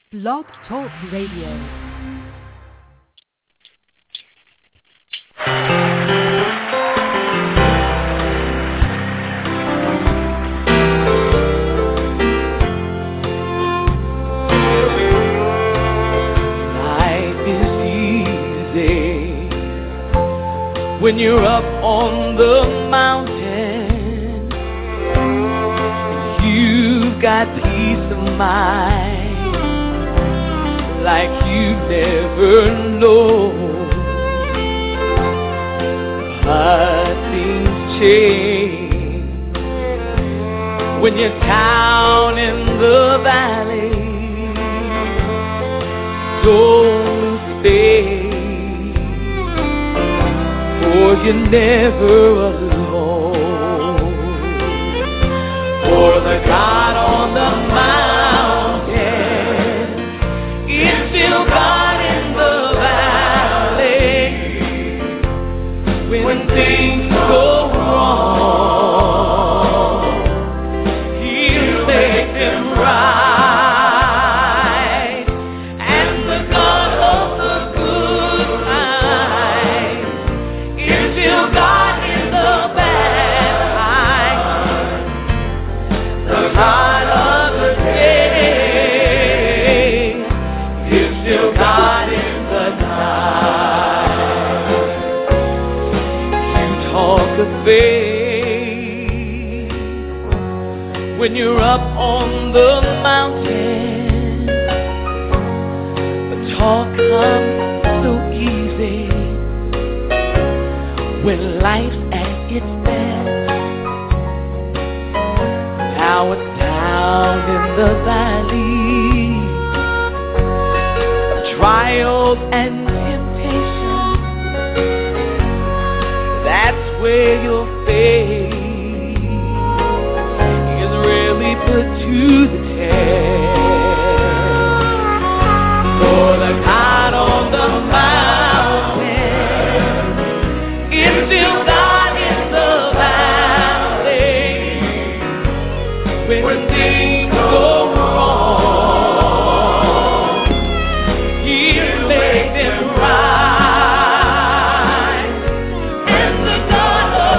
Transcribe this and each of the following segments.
Blog Talk Radio. When you're up on the mountain, you've got peace of mind like you never know. But things change when you're down in the valley. Don't stay, for you're never alone. For the God on the mountain is still God in the valley. When things go wrong, He'll make them right. And the God of the good times is still God in the bad times. The God of the day is still God in the night. You talk of faith when you're up on the mountain, but talk comes so easy when life's at its best. Now it's down in the valley, trials and temptations. That's where your faith is really put to the test. For the God on the mountain is still God in the valley. When things go wrong, He'll make them right. And the God of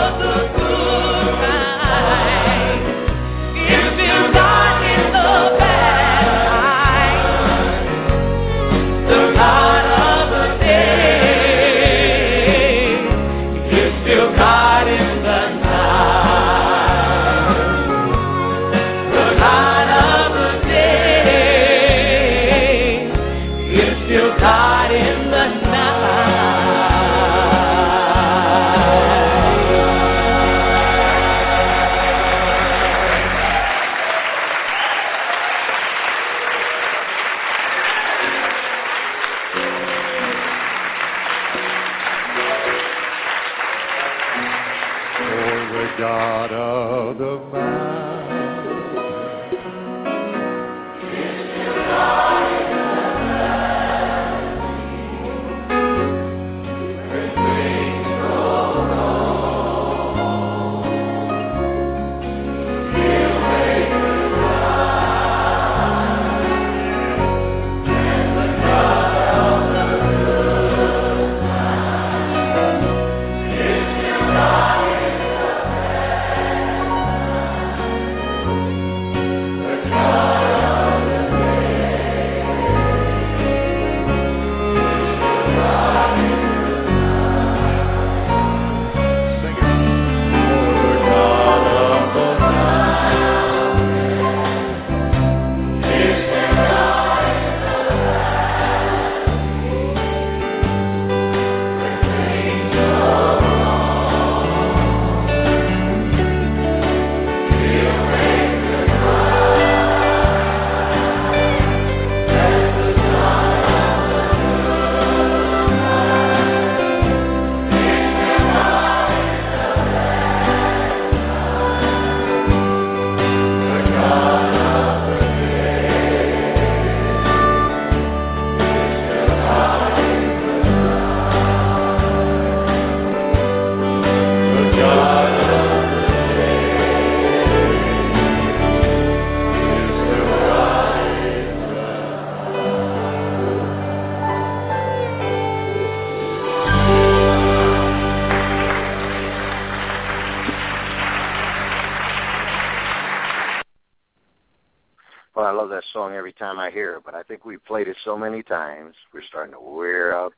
Well, I love that song every time I hear it, but I think we've played it so many times, we're starting to wear out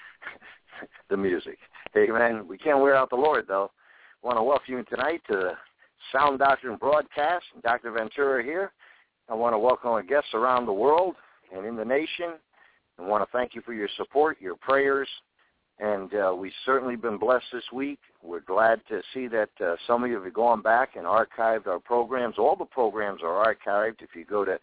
the music. Amen. We can't wear out the Lord, though. I want to welcome you tonight to the Sound Doctrine broadcast. Dr. Ventura here. I want to welcome our guests around the world and in the nation. I want to thank you for your support, your prayers, and we've certainly been blessed this week. We're glad to see that some of you have gone back and archived our programs. All the programs are archived. If you go to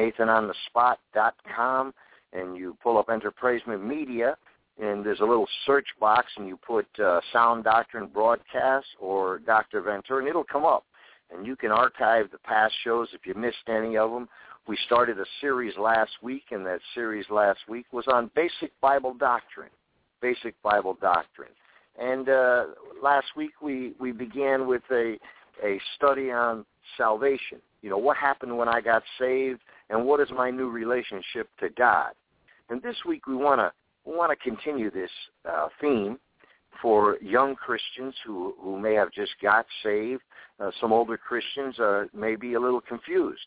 nathanonthespot.com and you pull up Enterpraisement Media, and there's a little search box, and you put Sound Doctrine Broadcast or Dr. Ventura, and it'll come up. And you can archive the past shows if you missed any of them. We started a series last week, and that series last week was on basic Bible doctrine. Basic Bible doctrine. And last week we began with a study on salvation. You know, what happened when I got saved, and what is my new relationship to God? And this week we want to continue this theme for young Christians who may have just got saved. Some older Christians may be a little confused.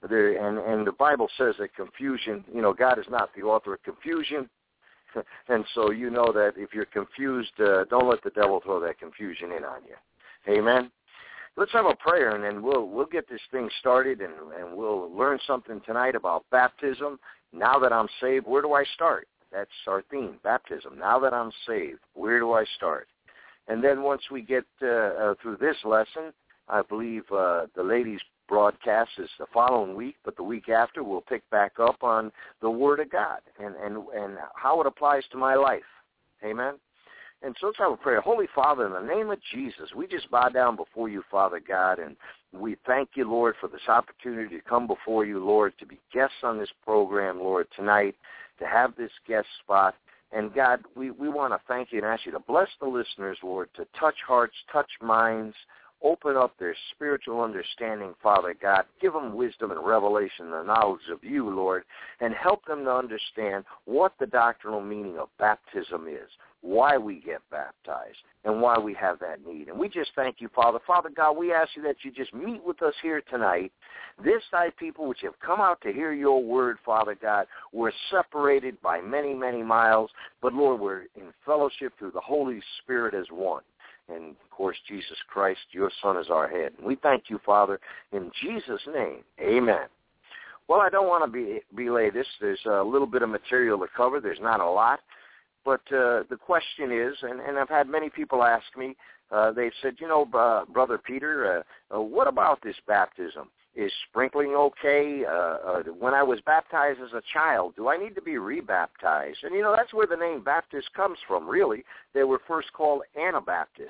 And the Bible says that confusion, you know, God is not the author of confusion. And so you know that if you're confused, don't let the devil throw that confusion in on you. Amen. Let's have a prayer, and then we'll get this thing started, and we'll learn something tonight about baptism. Now that I'm saved, where do I start? That's our theme, baptism. Now that I'm saved, where do I start? And then once we get through this lesson, I believe the ladies' broadcast is the following week, but the week after we'll pick back up on the Word of God and how it applies to my life. Amen? And so let's have a prayer. Holy Father, in the name of Jesus, we just bow down before you, Father God, and we thank you, Lord, for this opportunity to come before you, Lord, to be guests on this program, Lord, tonight, to have this guest spot. And, God, we want to thank you and ask you to bless the listeners, Lord, to touch hearts, touch minds, open up their spiritual understanding, Father God. Give them wisdom and revelation, the knowledge of you, Lord, and help them to understand what the doctrinal meaning of baptism is, why we get baptized, and why we have that need. And we just thank you, Father. Father God, we ask you that you just meet with us here tonight. This thy people which have come out to hear your word, Father God, we're separated by many, many miles, but, Lord, we're in fellowship through the Holy Spirit as one. And, of course, Jesus Christ, your Son, is our head. And we thank you, Father, in Jesus' name. Amen. Well, I don't want to belay this. There's a little bit of material to cover. There's not a lot. But the question is, and I've had many people ask me, they've said, you know, Brother Peter, what about this baptism? Is sprinkling okay? When I was baptized as a child, do I need to be rebaptized? And, you know, that's where the name Baptist comes from, really. They were first called Anabaptists,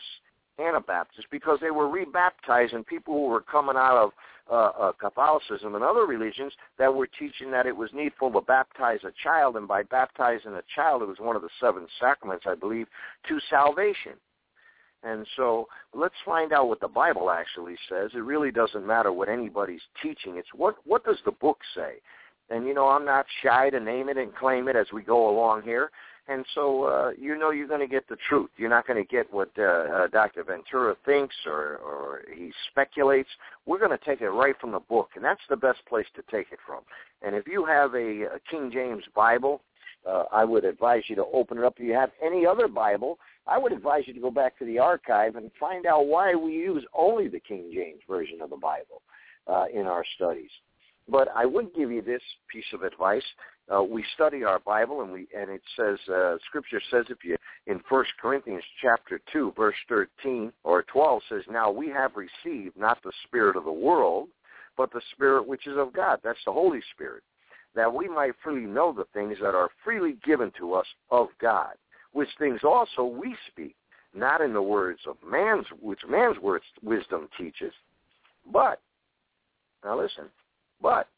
because they were rebaptizing people who were coming out of Catholicism and other religions that were teaching that it was needful to baptize a child, and by baptizing a child, it was one of the 7 sacraments, I believe, to salvation. And so let's find out what the Bible actually says. It really doesn't matter what anybody's teaching. It's what does the book say? And, you know, I'm not shy to name it and claim it as we go along here. And so, you know, you're going to get the truth. You're not going to get what Dr. Ventura thinks or he speculates. We're going to take it right from the book, and that's the best place to take it from. And if you have a King James Bible, I would advise you to open it up. If you have any other Bible, I would advise you to go back to the archive and find out why we use only the King James Version of the Bible in our studies. But I would give you this piece of advice. We study our Bible, and it says, Scripture says, if you in 1 Corinthians chapter 2, verse 13 or 12 says, now we have received not the spirit of the world, but the Spirit which is of God. That's the Holy Spirit, that we might freely know the things that are freely given to us of God, which things also we speak, not in the words of which man's words wisdom teaches, but, now listen, but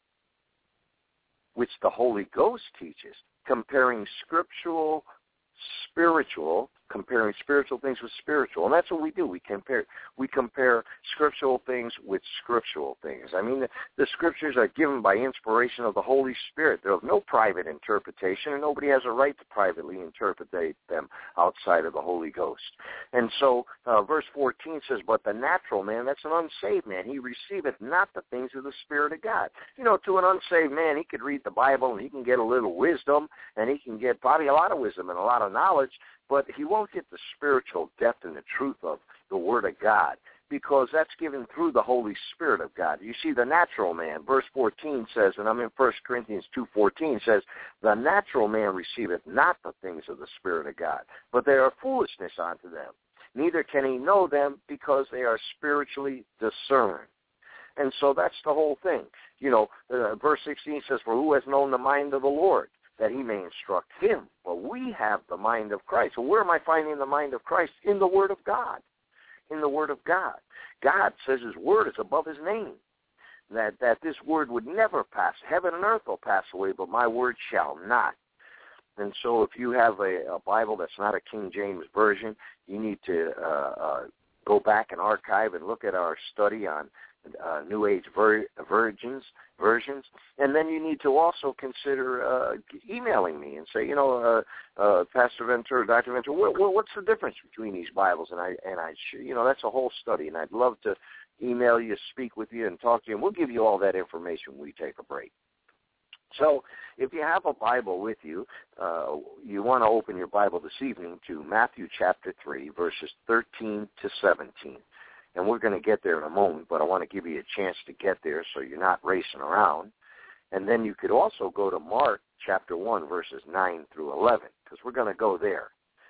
which the Holy Ghost teaches, comparing spiritual comparing spiritual things with spiritual. And that's what we do. We compare scriptural things with scriptural things. I mean, the scriptures are given by inspiration of the Holy Spirit. They're of no private interpretation, and nobody has a right to privately interpret them outside of the Holy Ghost. And so verse 14 says, but the natural man, that's an unsaved man, he receiveth not the things of the Spirit of God. You know, to an unsaved man, he could read the Bible, and he can get a little wisdom, and he can get probably a lot of wisdom and a lot of knowledge, but he won't get the spiritual depth and the truth of the Word of God, because that's given through the Holy Spirit of God. You see, the natural man, verse 14 says, and I'm in 1 Corinthians 2:14, says, the natural man receiveth not the things of the Spirit of God, but they are foolishness unto them. Neither can he know them, because they are spiritually discerned. And so that's the whole thing. You know, verse 16 says, for who has known the mind of the Lord, that he may instruct him? But we have the mind of Christ. So where am I finding the mind of Christ? In the Word of God. In the Word of God. God says his Word is above his name. That this Word would never pass. Heaven and earth will pass away, but my Word shall not. And so if you have a Bible that's not a King James Version, you need to go back and archive and look at our study on New Age versions, and then you need to also consider emailing me and say, you know, Pastor Ventura, Dr. Ventura, what's the difference between these Bibles? And I, you know, that's a whole study, and I'd love to email you, speak with you, and talk to you, and we'll give you all that information when we take a break. So if you have a Bible with you, you want to open your Bible this evening to Matthew chapter 3, verses 13 to 17. And we're going to get there in a moment, but I want to give you a chance to get there so you're not racing around. And then you could also go to Mark chapter 1, verses 9 through 11, because we're going to go there.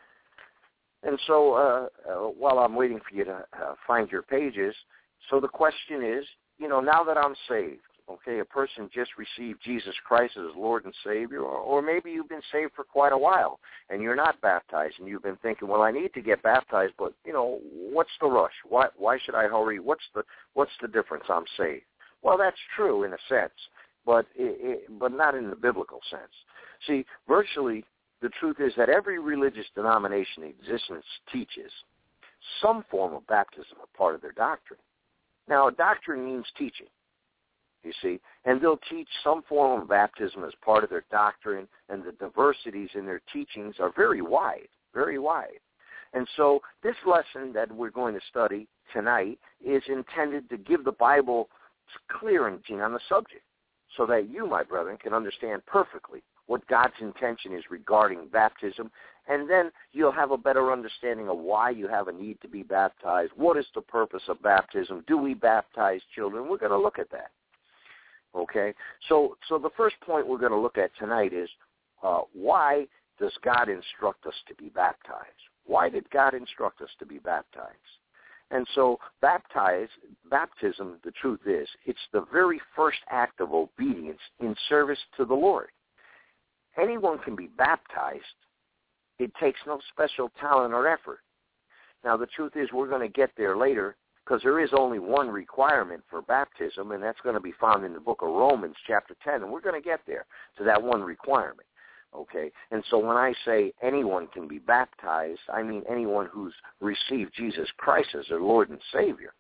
And so while I'm waiting for you to find your pages, so the question is, you know, now that I'm saved, okay, a person just received Jesus Christ as Lord and Savior, or maybe you've been saved for quite a while and you're not baptized, and you've been thinking, well, I need to get baptized, but, you know, what's the rush? Why should I hurry? What's the difference? I'm saved. Well, that's true in a sense, but not in the biblical sense. See, virtually the truth is that every religious denomination in existence teaches some form of baptism a part of their doctrine. Now, doctrine means teaching. You see, and they'll teach some form of baptism as part of their doctrine, and the diversities in their teachings are very wide, very wide. And so this lesson that we're going to study tonight is intended to give the Bible clearance on the subject so that you, my brethren, can understand perfectly what God's intention is regarding baptism, and then you'll have a better understanding of why you have a need to be baptized. What is the purpose of baptism? Do we baptize children? We're going to look at that. Okay, so the first point we're going to look at tonight is why does God instruct us to be baptized? Why did God instruct us to be baptized? And so baptism, the truth is, it's the very first act of obedience in service to the Lord. Anyone can be baptized. It takes no special talent or effort. Now, the truth is, we're going to get there later, because there is only one requirement for baptism, and that's going to be found in the book of Romans chapter 10, and we're going to get there to that one requirement, okay? And so when I say anyone can be baptized, I mean anyone who's received Jesus Christ as their Lord and Savior.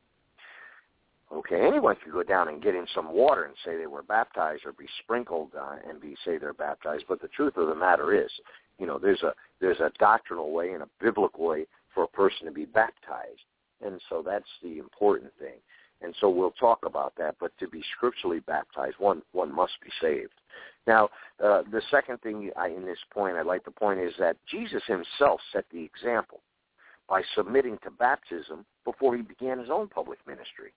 Okay, anyone can go down and get in some water and say they were baptized, or be sprinkled and say they're baptized, but the truth of the matter is, you know, there's a doctrinal way and a biblical way for a person to be baptized. And so that's the important thing. And so we'll talk about that. But to be scripturally baptized, one must be saved. Now, the second thing in this point I'd like to point is that Jesus himself set the example by submitting to baptism before he began his own public ministry.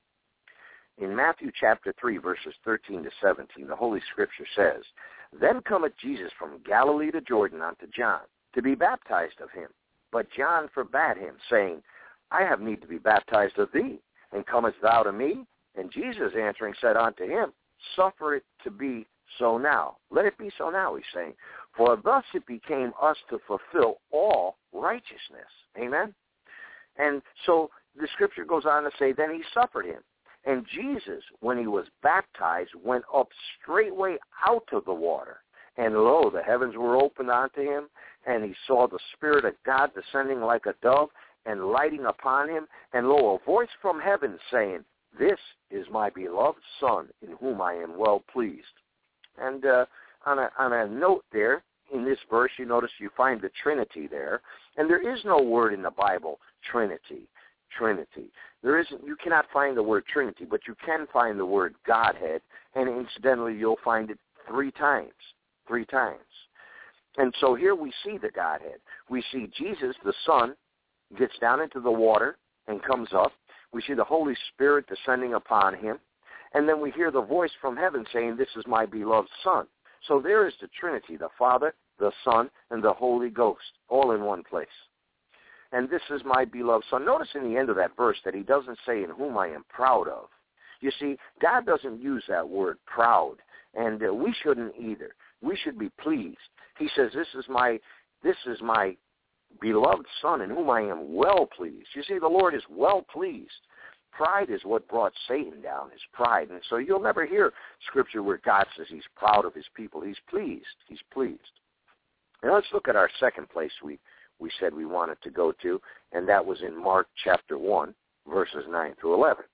In Matthew chapter 3, verses 13 to 17, the Holy Scripture says, Then cometh Jesus from Galilee to Jordan unto John, to be baptized of him. But John forbade him, saying, I have need to be baptized of thee, and comest thou to me? And Jesus answering said unto him, Suffer it to be so now. Let it be so now, he's saying. For thus it became us to fulfill all righteousness. Amen? And so the Scripture goes on to say, Then he suffered him. And Jesus, when he was baptized, went up straightway out of the water. And lo, the heavens were opened unto him, and he saw the Spirit of God descending like a dove and lighting upon him, and lo, a voice from heaven saying, "This is my beloved Son, in whom I am well pleased." And on a note there, in this verse, you notice you find the Trinity there, and there is no word in the Bible, Trinity. There isn't. You cannot find the word Trinity, but you can find the word Godhead, and incidentally, you'll find it 3 times. 3 times. And so here we see the Godhead. We see Jesus, the Son, gets down into the water and comes up. We see the Holy Spirit descending upon him. And then we hear the voice from heaven saying, "This is my beloved Son." So there is the Trinity, the Father, the Son, and the Holy Ghost, all in one place. And this is my beloved Son. Notice in the end of that verse that he doesn't say, "in whom I am proud of." You see, God doesn't use that word proud, and we shouldn't either. We should be pleased. He says, this is my beloved Son, in whom I am well pleased. You see, the Lord is well pleased. Pride is what brought Satan down, his pride. And so you'll never hear Scripture where God says he's proud of his people. He's pleased. He's pleased. Now let's look at our second place we said we wanted to go to, and that was in Mark chapter 1, verses 9 through 11.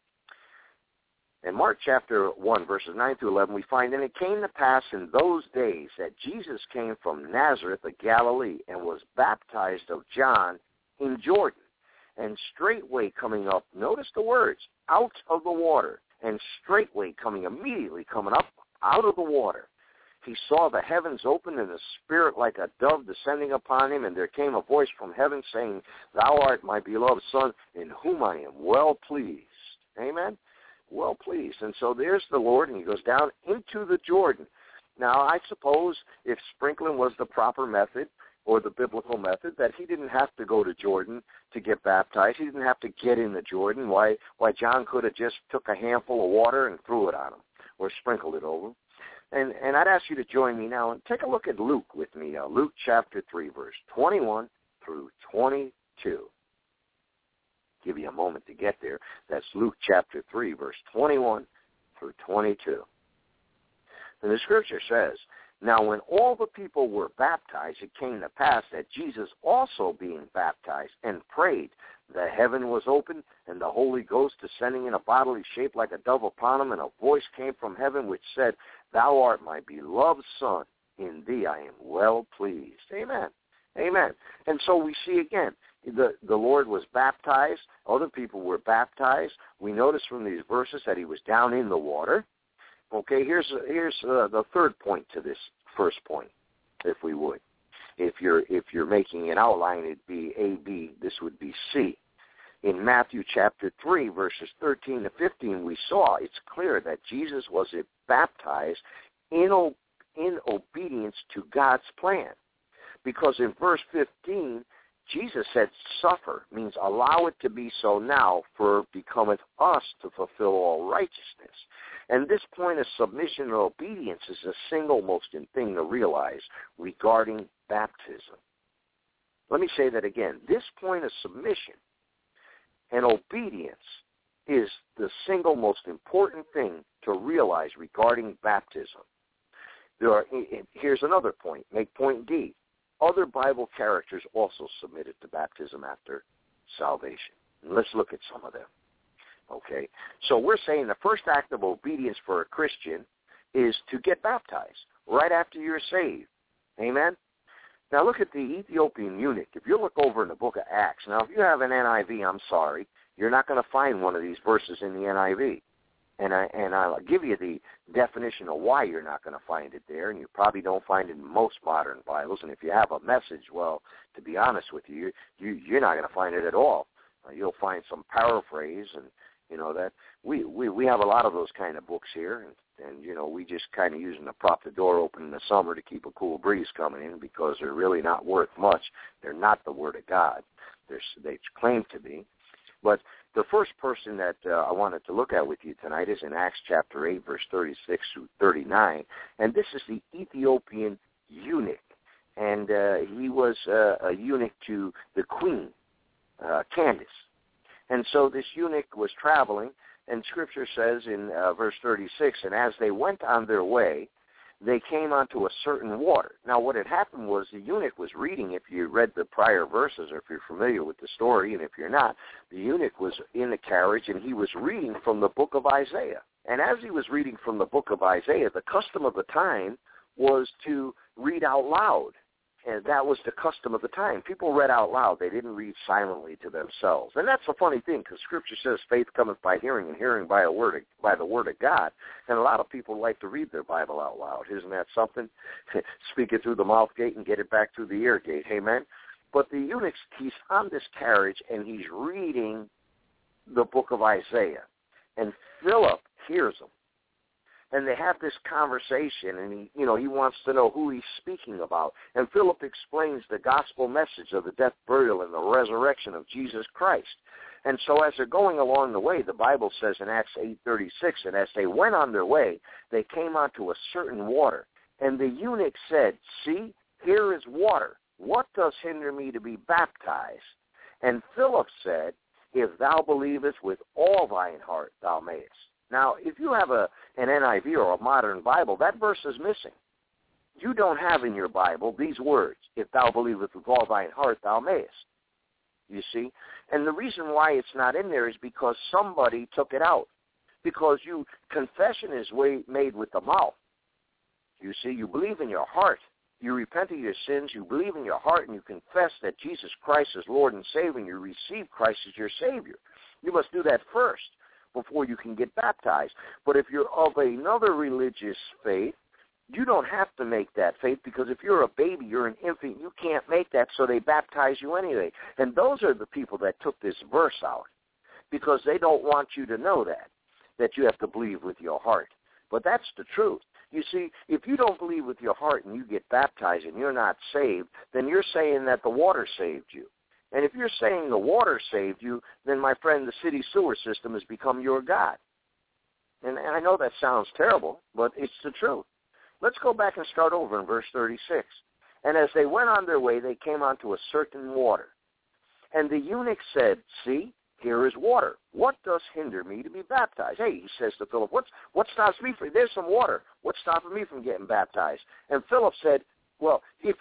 In Mark chapter 1, verses 9 through 11, we find, "And it came to pass in those days that Jesus came from Nazareth of Galilee and was baptized of John in Jordan. And straightway coming up," notice the words, "out of the water, and straightway immediately coming up out of the water, he saw the heavens open and the Spirit like a dove descending upon him, and there came a voice from heaven saying, 'Thou art my beloved Son, in whom I am well pleased.'" Amen? Well pleased. And so there's the Lord, and he goes down into the Jordan. Now, I suppose if sprinkling was the proper method or the biblical method, that he didn't have to go to Jordan to get baptized. He didn't have to get in the Jordan. Why John could have just took a handful of water and threw it on him or sprinkled it over him. And I'd ask you to join me now and take a look at Luke with me, Luke chapter 3, verse 21 through 22. Give you a moment to get there. That's Luke chapter 3, verse 21 through 22. And the Scripture says, "Now when all the people were baptized, it came to pass that Jesus also being baptized and prayed, the heaven was opened, and the Holy Ghost descending in a bodily shape like a dove upon him, and a voice came from heaven which said, 'Thou art my beloved Son, in thee I am well pleased.'" Amen. Amen. And so we see again, the Lord was baptized. Other people were baptized. We notice from these verses that he was down in the water. Okay, here's the third point to this first point, if we would. If you're making an outline, it'd be A, B. This would be C. In Matthew chapter 3, verses 13 to 15, we saw it's clear that Jesus was baptized in obedience to God's plan. Because in verse 15, Jesus said, "Suffer," means allow it to be so now, for it becometh us to fulfill all righteousness. And this point of submission and obedience is the single most thing to realize regarding baptism. Let me say that again. This point of submission and obedience is the single most important thing to realize regarding baptism. Here's another point. Make point D. Other Bible characters also submitted to baptism after salvation. And let's look at some of them. Okay, so we're saying the first act of obedience for a Christian is to get baptized right after you're saved. Amen? Now look at the Ethiopian eunuch. If you look over in the book of Acts, now if you have an NIV, I'm sorry, you're not going to find one of these verses in the NIV. And I'll give you the definition of why you're not going to find it there, and you probably don't find it in most modern Bibles. And if you have a message, well, to be honest with you, you're not going to find it at all. You'll find some paraphrase, and you know that we have a lot of those kind of books here, and you know we just kind of use them to prop the door open in the summer to keep a cool breeze coming in because they're really not worth much. They're not the Word of God. They claim to be, but the first person that I wanted to look at with you tonight is in Acts chapter 8, verse 36 through 39, and this is the Ethiopian eunuch, and he was a eunuch to the queen, Candace. And so this eunuch was traveling, and Scripture says in verse 36, "And as they went on their way, they came onto a certain water. Now, what had happened was the eunuch was reading, if you read the prior verses or if you're familiar with the story, and if you're not, the eunuch was in the carriage and he was reading from the book of Isaiah. And as he was reading from the book of Isaiah, the custom of the time was to read out loud. And that was the custom of the time. People read out loud. They didn't read silently to themselves. And that's a funny thing because Scripture says faith cometh by hearing and hearing by the Word of God. And a lot of people like to read their Bible out loud. Isn't that something? Speak it through the mouth gate and get it back through the ear gate. Amen? But the eunuch, he's on this carriage and he's reading the book of Isaiah. And Philip hears him. And they have this conversation, and he wants to know who he's speaking about. And Philip explains the gospel message of the death, burial, and the resurrection of Jesus Christ. And so as they're going along the way, the Bible says in Acts 8:36, and as they went on their way, they came onto a certain water. And the eunuch said, "See, here is water. What does hinder me to be baptized?" And Philip said, "If thou believest with all thine heart, thou mayest." Now, if you have an NIV or a modern Bible, that verse is missing. You don't have in your Bible these words, "If thou believest with all thine heart, thou mayest." You see? And the reason why it's not in there is because somebody took it out. Because confession is made with the mouth. You see, you believe in your heart. You repent of your sins, you believe in your heart, and you confess that Jesus Christ is Lord and Savior, and you receive Christ as your Savior. You must do that first before you can get baptized. But if you're of another religious faith, you don't have to make that faith because if you're a baby, you're an infant, you can't make that, so they baptize you anyway. And those are the people that took this verse out because they don't want you to know that you have to believe with your heart. But that's the truth. You see, if you don't believe with your heart and you get baptized and you're not saved, then you're saying that the water saved you. And if you're saying the water saved you, then, my friend, the city sewer system has become your God. And I know that sounds terrible, but it's the truth. Let's go back and start over in verse 36. And as they went on their way, they came onto a certain water. And the eunuch said, "See, here is water. What does hinder me to be baptized?" Hey, he says to Philip, what stops me from, there's some water. What's stopping me from getting baptized? And Philip said, "Well, if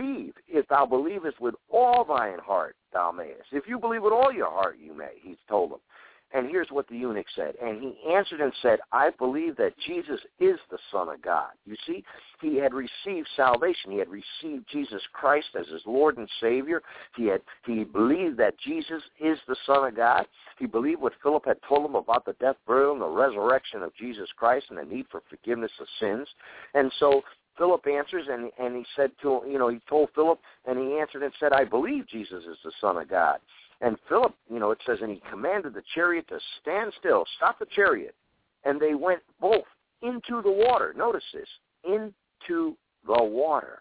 thou believest with all thine heart, thou mayest." If you believe with all your heart, you may, he told him. And here's what the eunuch said. And he answered and said, "I believe that Jesus is the Son of God." You see, he had received salvation. He had received Jesus Christ as his Lord and Savior. He believed that Jesus is the Son of God. He believed what Philip had told him about the death, burial, and the resurrection of Jesus Christ and the need for forgiveness of sins. And so Philip answers, and he said to him, he told Philip, and he answered and said, "I believe Jesus is the Son of God." And Philip, it says, and he commanded the chariot to stand still, stop the chariot, and they went both into the water. Notice this, into the water,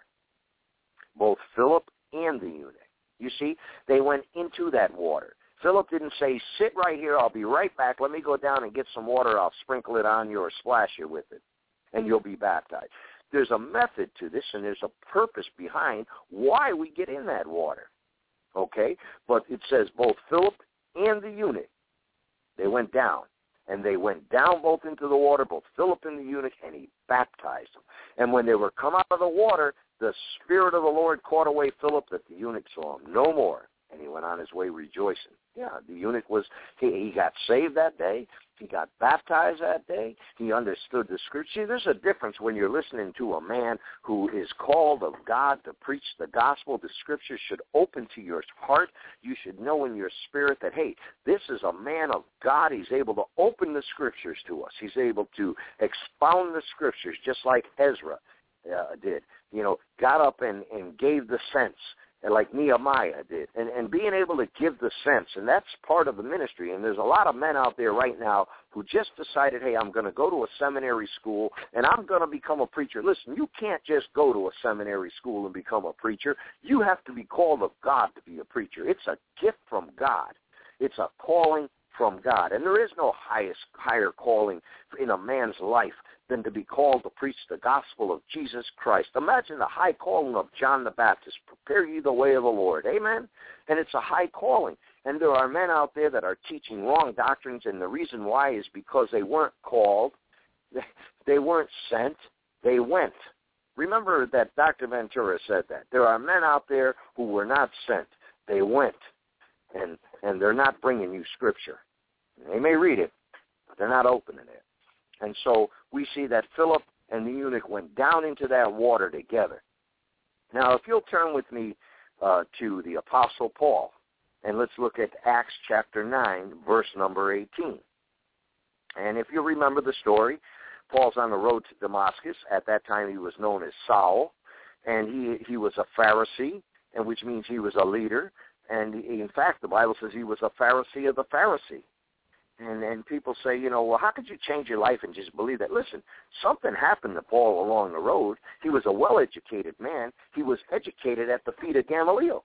both Philip and the eunuch. You see, they went into that water. Philip didn't say, "Sit right here, I'll be right back. Let me go down and get some water. I'll sprinkle it on you or splash you with it, and you'll be baptized." There's a method to this, and there's a purpose behind why we get in that water, okay? But it says both Philip and the eunuch, they went down. And they went down both into the water, both Philip and the eunuch, and he baptized them. And when they were come out of the water, the Spirit of the Lord caught away Philip, that the eunuch saw him no more. And he went on his way rejoicing. Yeah, the eunuch he got saved that day. He got baptized that day. He understood the Scripture. There's a difference when you're listening to a man who is called of God to preach the gospel. The Scripture should open to your heart. You should know in your spirit that, hey, this is a man of God. He's able to open the Scriptures to us. He's able to expound the Scriptures just like Ezra did. Got up and gave the sense. And like Nehemiah did, and being able to give the sense, and that's part of the ministry. And there's a lot of men out there right now who just decided, hey, I'm going to go to a seminary school, and I'm going to become a preacher. Listen, you can't just go to a seminary school and become a preacher. You have to be called of God to be a preacher. It's a gift from God. It's a calling from God. And there is no higher calling in a man's life than to be called to preach the gospel of Jesus Christ. Imagine the high calling of John the Baptist, prepare ye the way of the Lord. Amen? And it's a high calling. And there are men out there that are teaching wrong doctrines, and the reason why is because they weren't called, they weren't sent, They went. Remember that Dr. Ventura said that. There are men out there who were not sent. They went, and they're not bringing you Scripture. They may read it, but they're not opening it. And so we see that Philip and the eunuch went down into that water together. Now, if you'll turn with me to the Apostle Paul, and let's look at Acts chapter 9, verse number 18. And if you remember the story, Paul's on the road to Damascus. At that time, he was known as Saul, and he was a Pharisee, and which means he was a leader. And in fact, the Bible says he was a Pharisee of the Pharisee. And people say, well, how could you change your life and just believe that? Listen, something happened to Paul along the road. He was a well-educated man. He was educated at the feet of Gamaliel.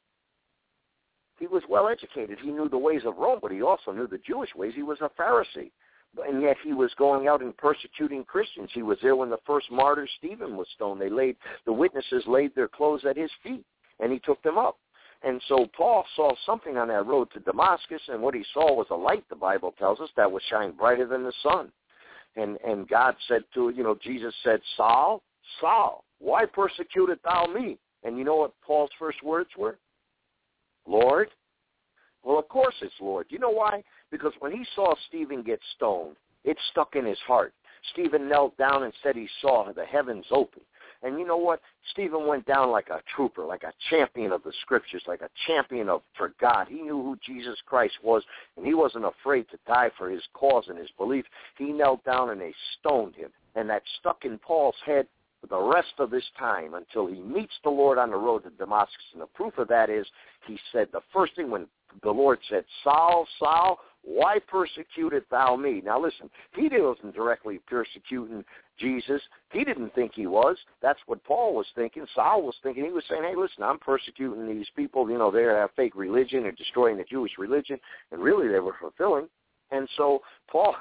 He was well-educated. He knew the ways of Rome, but he also knew the Jewish ways. He was a Pharisee. And yet he was going out and persecuting Christians. He was there when the first martyr, Stephen, was stoned. The witnesses laid their clothes at his feet, and he took them up. And so Paul saw something on that road to Damascus, and what he saw was a light, the Bible tells us, that would shine brighter than the sun. And God said to, Jesus said, Saul, Saul, why persecutest thou me? And you know what Paul's first words were? Lord. Well, of course it's Lord. You know why? Because when he saw Stephen get stoned, it stuck in his heart. Stephen knelt down and said he saw the heavens open. And you know what? Stephen went down like a trooper, like a champion of the Scriptures, like a champion for God. He knew who Jesus Christ was, and he wasn't afraid to die for his cause and his belief. He knelt down and they stoned him. And that stuck in Paul's head for the rest of his time until he meets the Lord on the road to Damascus. And the proof of that is he said the first thing when the Lord said, Saul, Saul, why persecutest thou me? Now listen, he wasn't directly persecuting Jesus. He didn't think he was. That's what Paul was thinking. Saul was thinking. He was saying, hey, listen, I'm persecuting these people. They have fake religion. They're destroying the Jewish religion. And really they were fulfilling. And so Paul,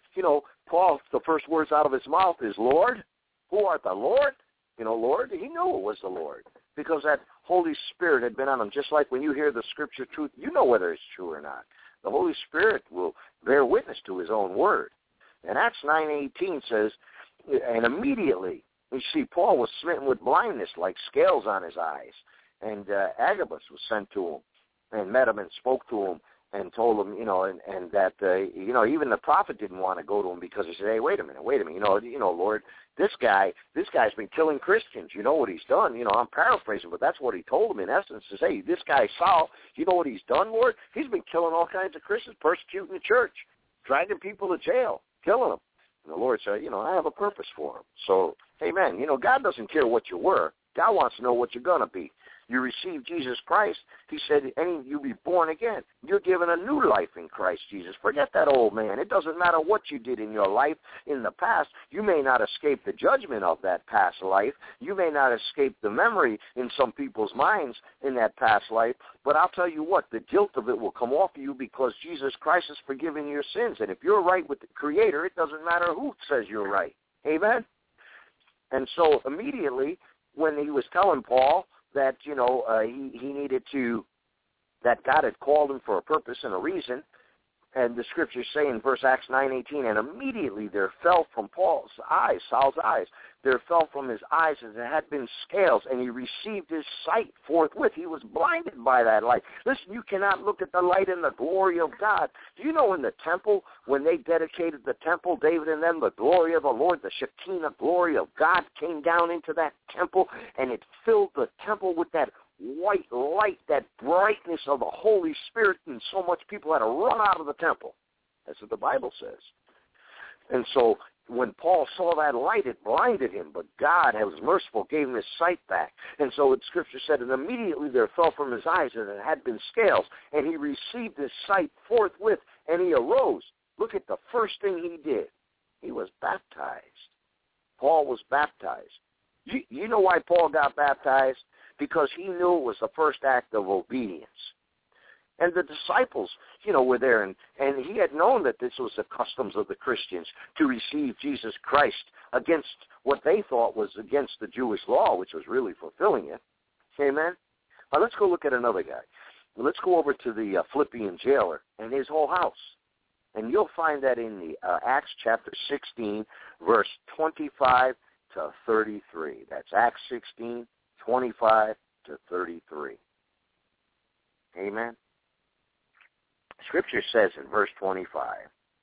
the first words out of his mouth is, Lord, who art the Lord? Lord, he knew it was the Lord because that Holy Spirit had been on him. Just like when you hear the Scripture truth, you know whether it's true or not. The Holy Spirit will bear witness to his own word. And Acts 9:18 says, and immediately, you see, Paul was smitten with blindness like scales on his eyes. And Agabus was sent to him and met him and spoke to him and told him, and that, even the prophet didn't want to go to him because he said, hey, wait a minute, Lord, this guy's been killing Christians. You know what he's done. I'm paraphrasing, but that's what he told him in essence. Says, hey, this guy Saul, you know what he's done, Lord? He's been killing all kinds of Christians, persecuting the church, dragging people to jail, killing them. And the Lord said, I have a purpose for him. So, amen. God doesn't care what you were. God wants to know what you're going to be. You receive Jesus Christ, he said, and you be born again. You're given a new life in Christ Jesus. Forget that old man. It doesn't matter what you did in your life in the past. You may not escape the judgment of that past life. You may not escape the memory in some people's minds in that past life. But I'll tell you what, the guilt of it will come off of you because Jesus Christ has forgiven your sins. And if you're right with the Creator, it doesn't matter who says you're right. Amen? And so immediately when he was telling Paul that, he needed to, that God had called him for a purpose and a reason, and the Scriptures say in verse Acts 9:18, and immediately there fell from Saul's eyes, there fell from his eyes as it had been scales, and he received his sight forthwith. He was blinded by that light. Listen, you cannot look at the light and the glory of God. Do you know in the temple, when they dedicated the temple, David and them, the glory of the Lord, the Shekinah glory of God came down into that temple, and it filled the temple with that white light, that brightness of the Holy Spirit, and so much people had to run out of the temple. That's what the Bible says. And so when Paul saw that light, it blinded him, but God was merciful, gave him his sight back. And so the Scripture said, and immediately there fell from his eyes as it had been scales, and he received his sight forthwith, and he arose. Look at the first thing he did. He was baptized. Paul was baptized. You know why Paul got baptized? Because he knew it was the first act of obedience. And the disciples, were there, and he had known that this was the customs of the Christians to receive Jesus Christ against what they thought was against the Jewish law, which was really fulfilling it. Amen? Now let's go look at another guy. Let's go over to the Philippian jailer and his whole house. And you'll find that in the Acts chapter 16, verse 25 to 33. That's Acts 16, 25 to 33. Amen. Scripture says in verse 25,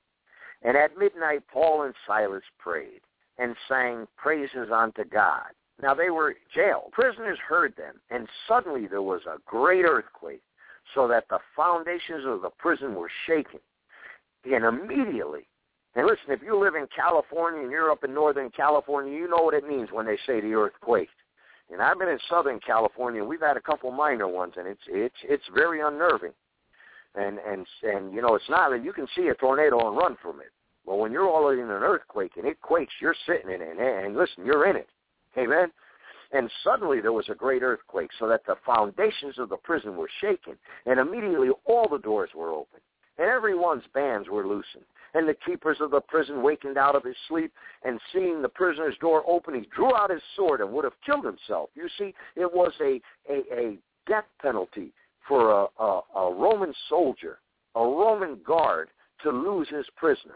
and at midnight Paul and Silas prayed and sang praises unto God. Now they were jailed. Prisoners heard them, and suddenly there was a great earthquake, so that the foundations of the prison were shaken. And immediately, and listen, if you live in California and you're up in Northern California, you know what it means when they say the earth quaked. And I've been in Southern California, and we've had a couple minor ones, and it's very unnerving. And you know, it's not that you can see a tornado and run from it. But when you're already in an earthquake and it quakes, you're sitting in it, and listen, you're in it. Amen? And suddenly there was a great earthquake, so that the foundations of the prison were shaken, and immediately all the doors were opened, and everyone's bands were loosened. And the keepers of the prison wakened out of his sleep, and seeing the prisoner's door open, he drew out his sword and would have killed himself. You see, it was a death penalty for a Roman soldier, a Roman guard, to lose his prisoner.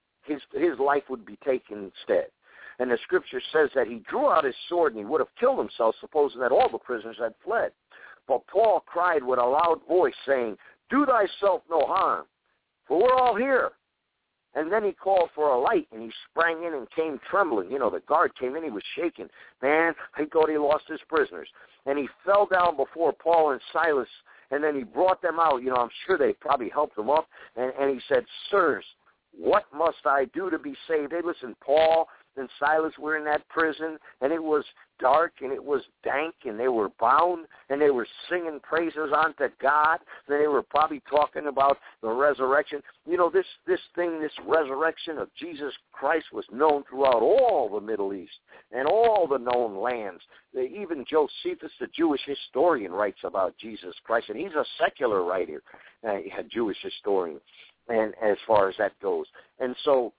His life would be taken instead. And the scripture says that he drew out his sword and he would have killed himself, supposing that all the prisoners had fled. But Paul cried with a loud voice, saying, do thyself no harm, for we're all here. And then he called for a light, and he sprang in and came trembling. You know, the guard came in, he was shaking. Man, he thought he lost his prisoners. And he fell down before Paul and Silas, and then he brought them out. You know, I'm sure they probably helped them up. And he said, sirs, what must I do to be saved? Hey, listen, Paul and Silas were in that prison, and it was dark, and it was dank, and they were bound, and they were singing praises unto God. They were probably talking about the resurrection. You know, this resurrection of Jesus Christ was known throughout all the Middle East and all the known lands. Even Josephus, the Jewish historian, writes about Jesus Christ, and he's a secular writer, a Jewish historian, and as far as that goes. And so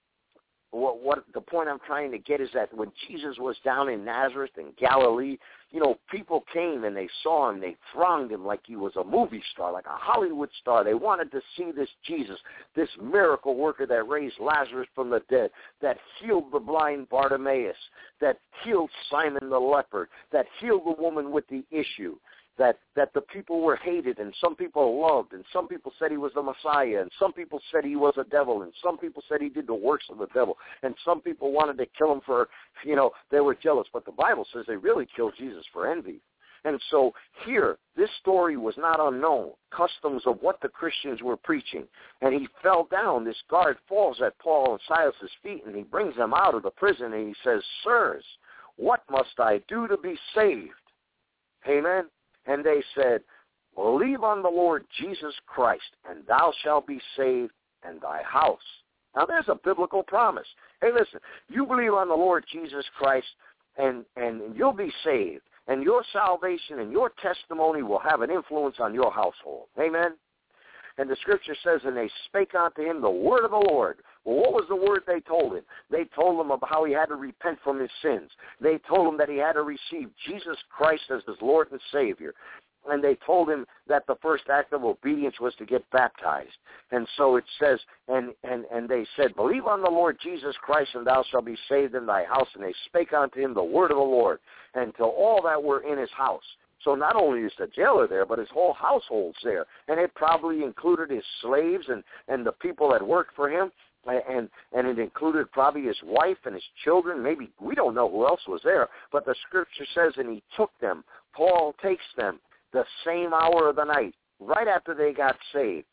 what the point I'm trying to get is that when Jesus was down in Nazareth and Galilee, you know, people came and they saw him. They thronged him like he was a movie star, like a Hollywood star. They wanted to see this Jesus, this miracle worker that raised Lazarus from the dead, that healed the blind Bartimaeus, that healed Simon the leper, that healed the woman with the issue. That the people were hated, and some people loved, and some people said he was the Messiah, and some people said he was a devil, and some people said he did the works of the devil, and some people wanted to kill him for, you know, they were jealous. But the Bible says they really killed Jesus for envy. And so here, this story was not unknown, customs of what the Christians were preaching. And he fell down. This guard falls at Paul and Silas' feet, and he brings them out of the prison, and he says, sirs, what must I do to be saved? Amen. And they said, believe on the Lord Jesus Christ, and thou shalt be saved and thy house. Now, there's a biblical promise. Hey, listen, you believe on the Lord Jesus Christ, and you'll be saved, and your salvation and your testimony will have an influence on your household. Amen? And the scripture says, and they spake unto him the word of the Lord. Well, what was the word they told him? They told him about how he had to repent from his sins. They told him that he had to receive Jesus Christ as his Lord and Savior. And they told him that the first act of obedience was to get baptized. And so it says, and they said, believe on the Lord Jesus Christ, and thou shalt be saved in thy house. And they spake unto him the word of the Lord, and to all that were in his house. So not only is the jailer there, but his whole household's there. And it probably included his slaves and the people that worked for him. And it included probably his wife and his children. Maybe, we don't know who else was there. But the scripture says, and he took them. Paul takes them the same hour of the night, right after they got saved.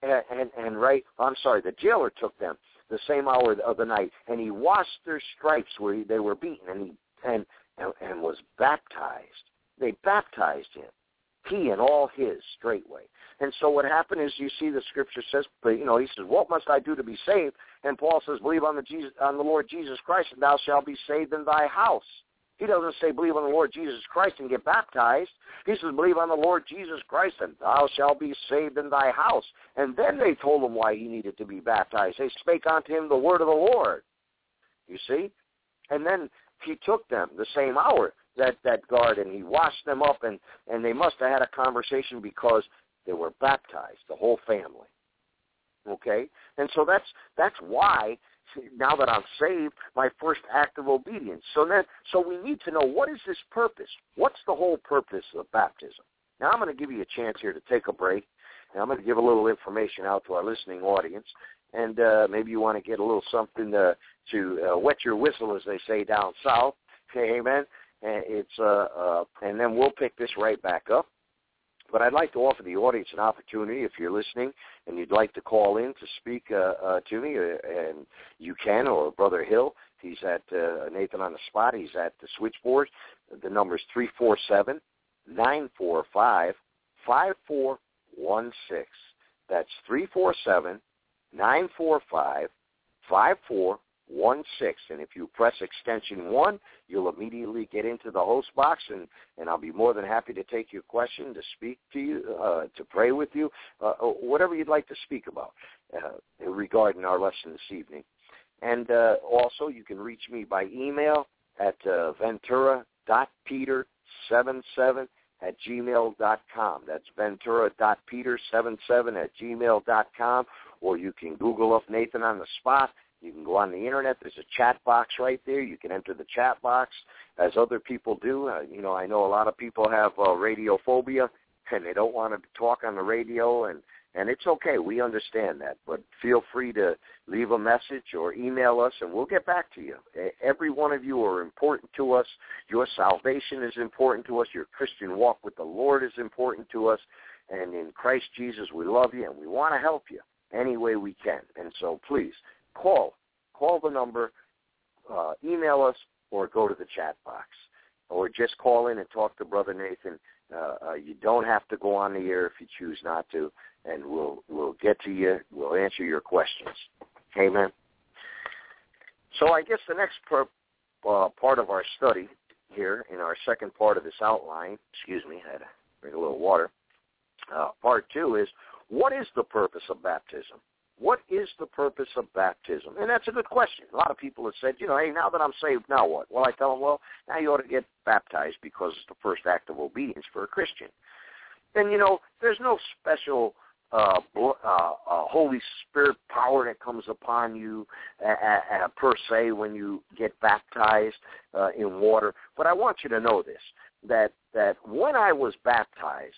The jailer took them the same hour of the night. And he washed their stripes where they were beaten, and was baptized. They baptized him, he and all his, straightway. And so what happened is, you see, the scripture says, you know, he says, what must I do to be saved? And Paul says, believe on the Lord Jesus Christ, and thou shalt be saved in thy house. He doesn't say believe on the Lord Jesus Christ and get baptized. He says believe on the Lord Jesus Christ, and thou shalt be saved in thy house. And then they told him why he needed to be baptized. They spake unto him the word of the Lord. You see? And then he took them the same hour, that guard, and he washed them up, and they must have had a conversation because they were baptized, the whole family. Okay? And so that's why now that I'm saved, my first act of obedience. So we need to know, what is this purpose? What's the whole purpose of baptism? Now, I'm going to give you a chance here to take a break, and I'm going to give a little information out to our listening audience, and maybe you want to get a little something to wet your whistle, as they say down south. Amen. And then we'll pick this right back up. But I'd like to offer the audience an opportunity, if you're listening and you'd like to call in to speak to me, and you can, or Brother Hill. He's at Nathan on the Spot. He's at the switchboard. The number is 347-945-5416. That's 347-945-5416. And if you press extension 1, you'll immediately get into the host box, and I'll be more than happy to take your question, to speak to you, to pray with you, whatever you'd like to speak about regarding our lesson this evening. And also, you can reach me by email at ventura.peter77@gmail.com. That's ventura.peter77@gmail.com. Or you can Google up Nathan on the Spot. You can go on the Internet. There's a chat box right there. You can enter the chat box, as other people do. I know a lot of people have radiophobia, and they don't want to talk on the radio, and it's okay. We understand that. But feel free to leave a message or email us, and we'll get back to you. Every one of you are important to us. Your salvation is important to us. Your Christian walk with the Lord is important to us. And in Christ Jesus, we love you, and we want to help you any way we can. And so please, call the number, email us, or go to the chat box, or just call in and talk to Brother Nathan. You don't have to go on the air if you choose not to, and we'll get to you. We'll answer your questions. Amen. So I guess the next part of our study here, in our second part of this outline, excuse me, I had to drink a little water. Part 2 is, what is the purpose of baptism? What is the purpose of baptism? And that's a good question. A lot of people have said, hey, now that I'm saved, now what? Well, I tell them, now you ought to get baptized, because it's the first act of obedience for a Christian. And, there's no special Holy Spirit power that comes upon you per se when you get baptized in water. But I want you to know this, that when I was baptized,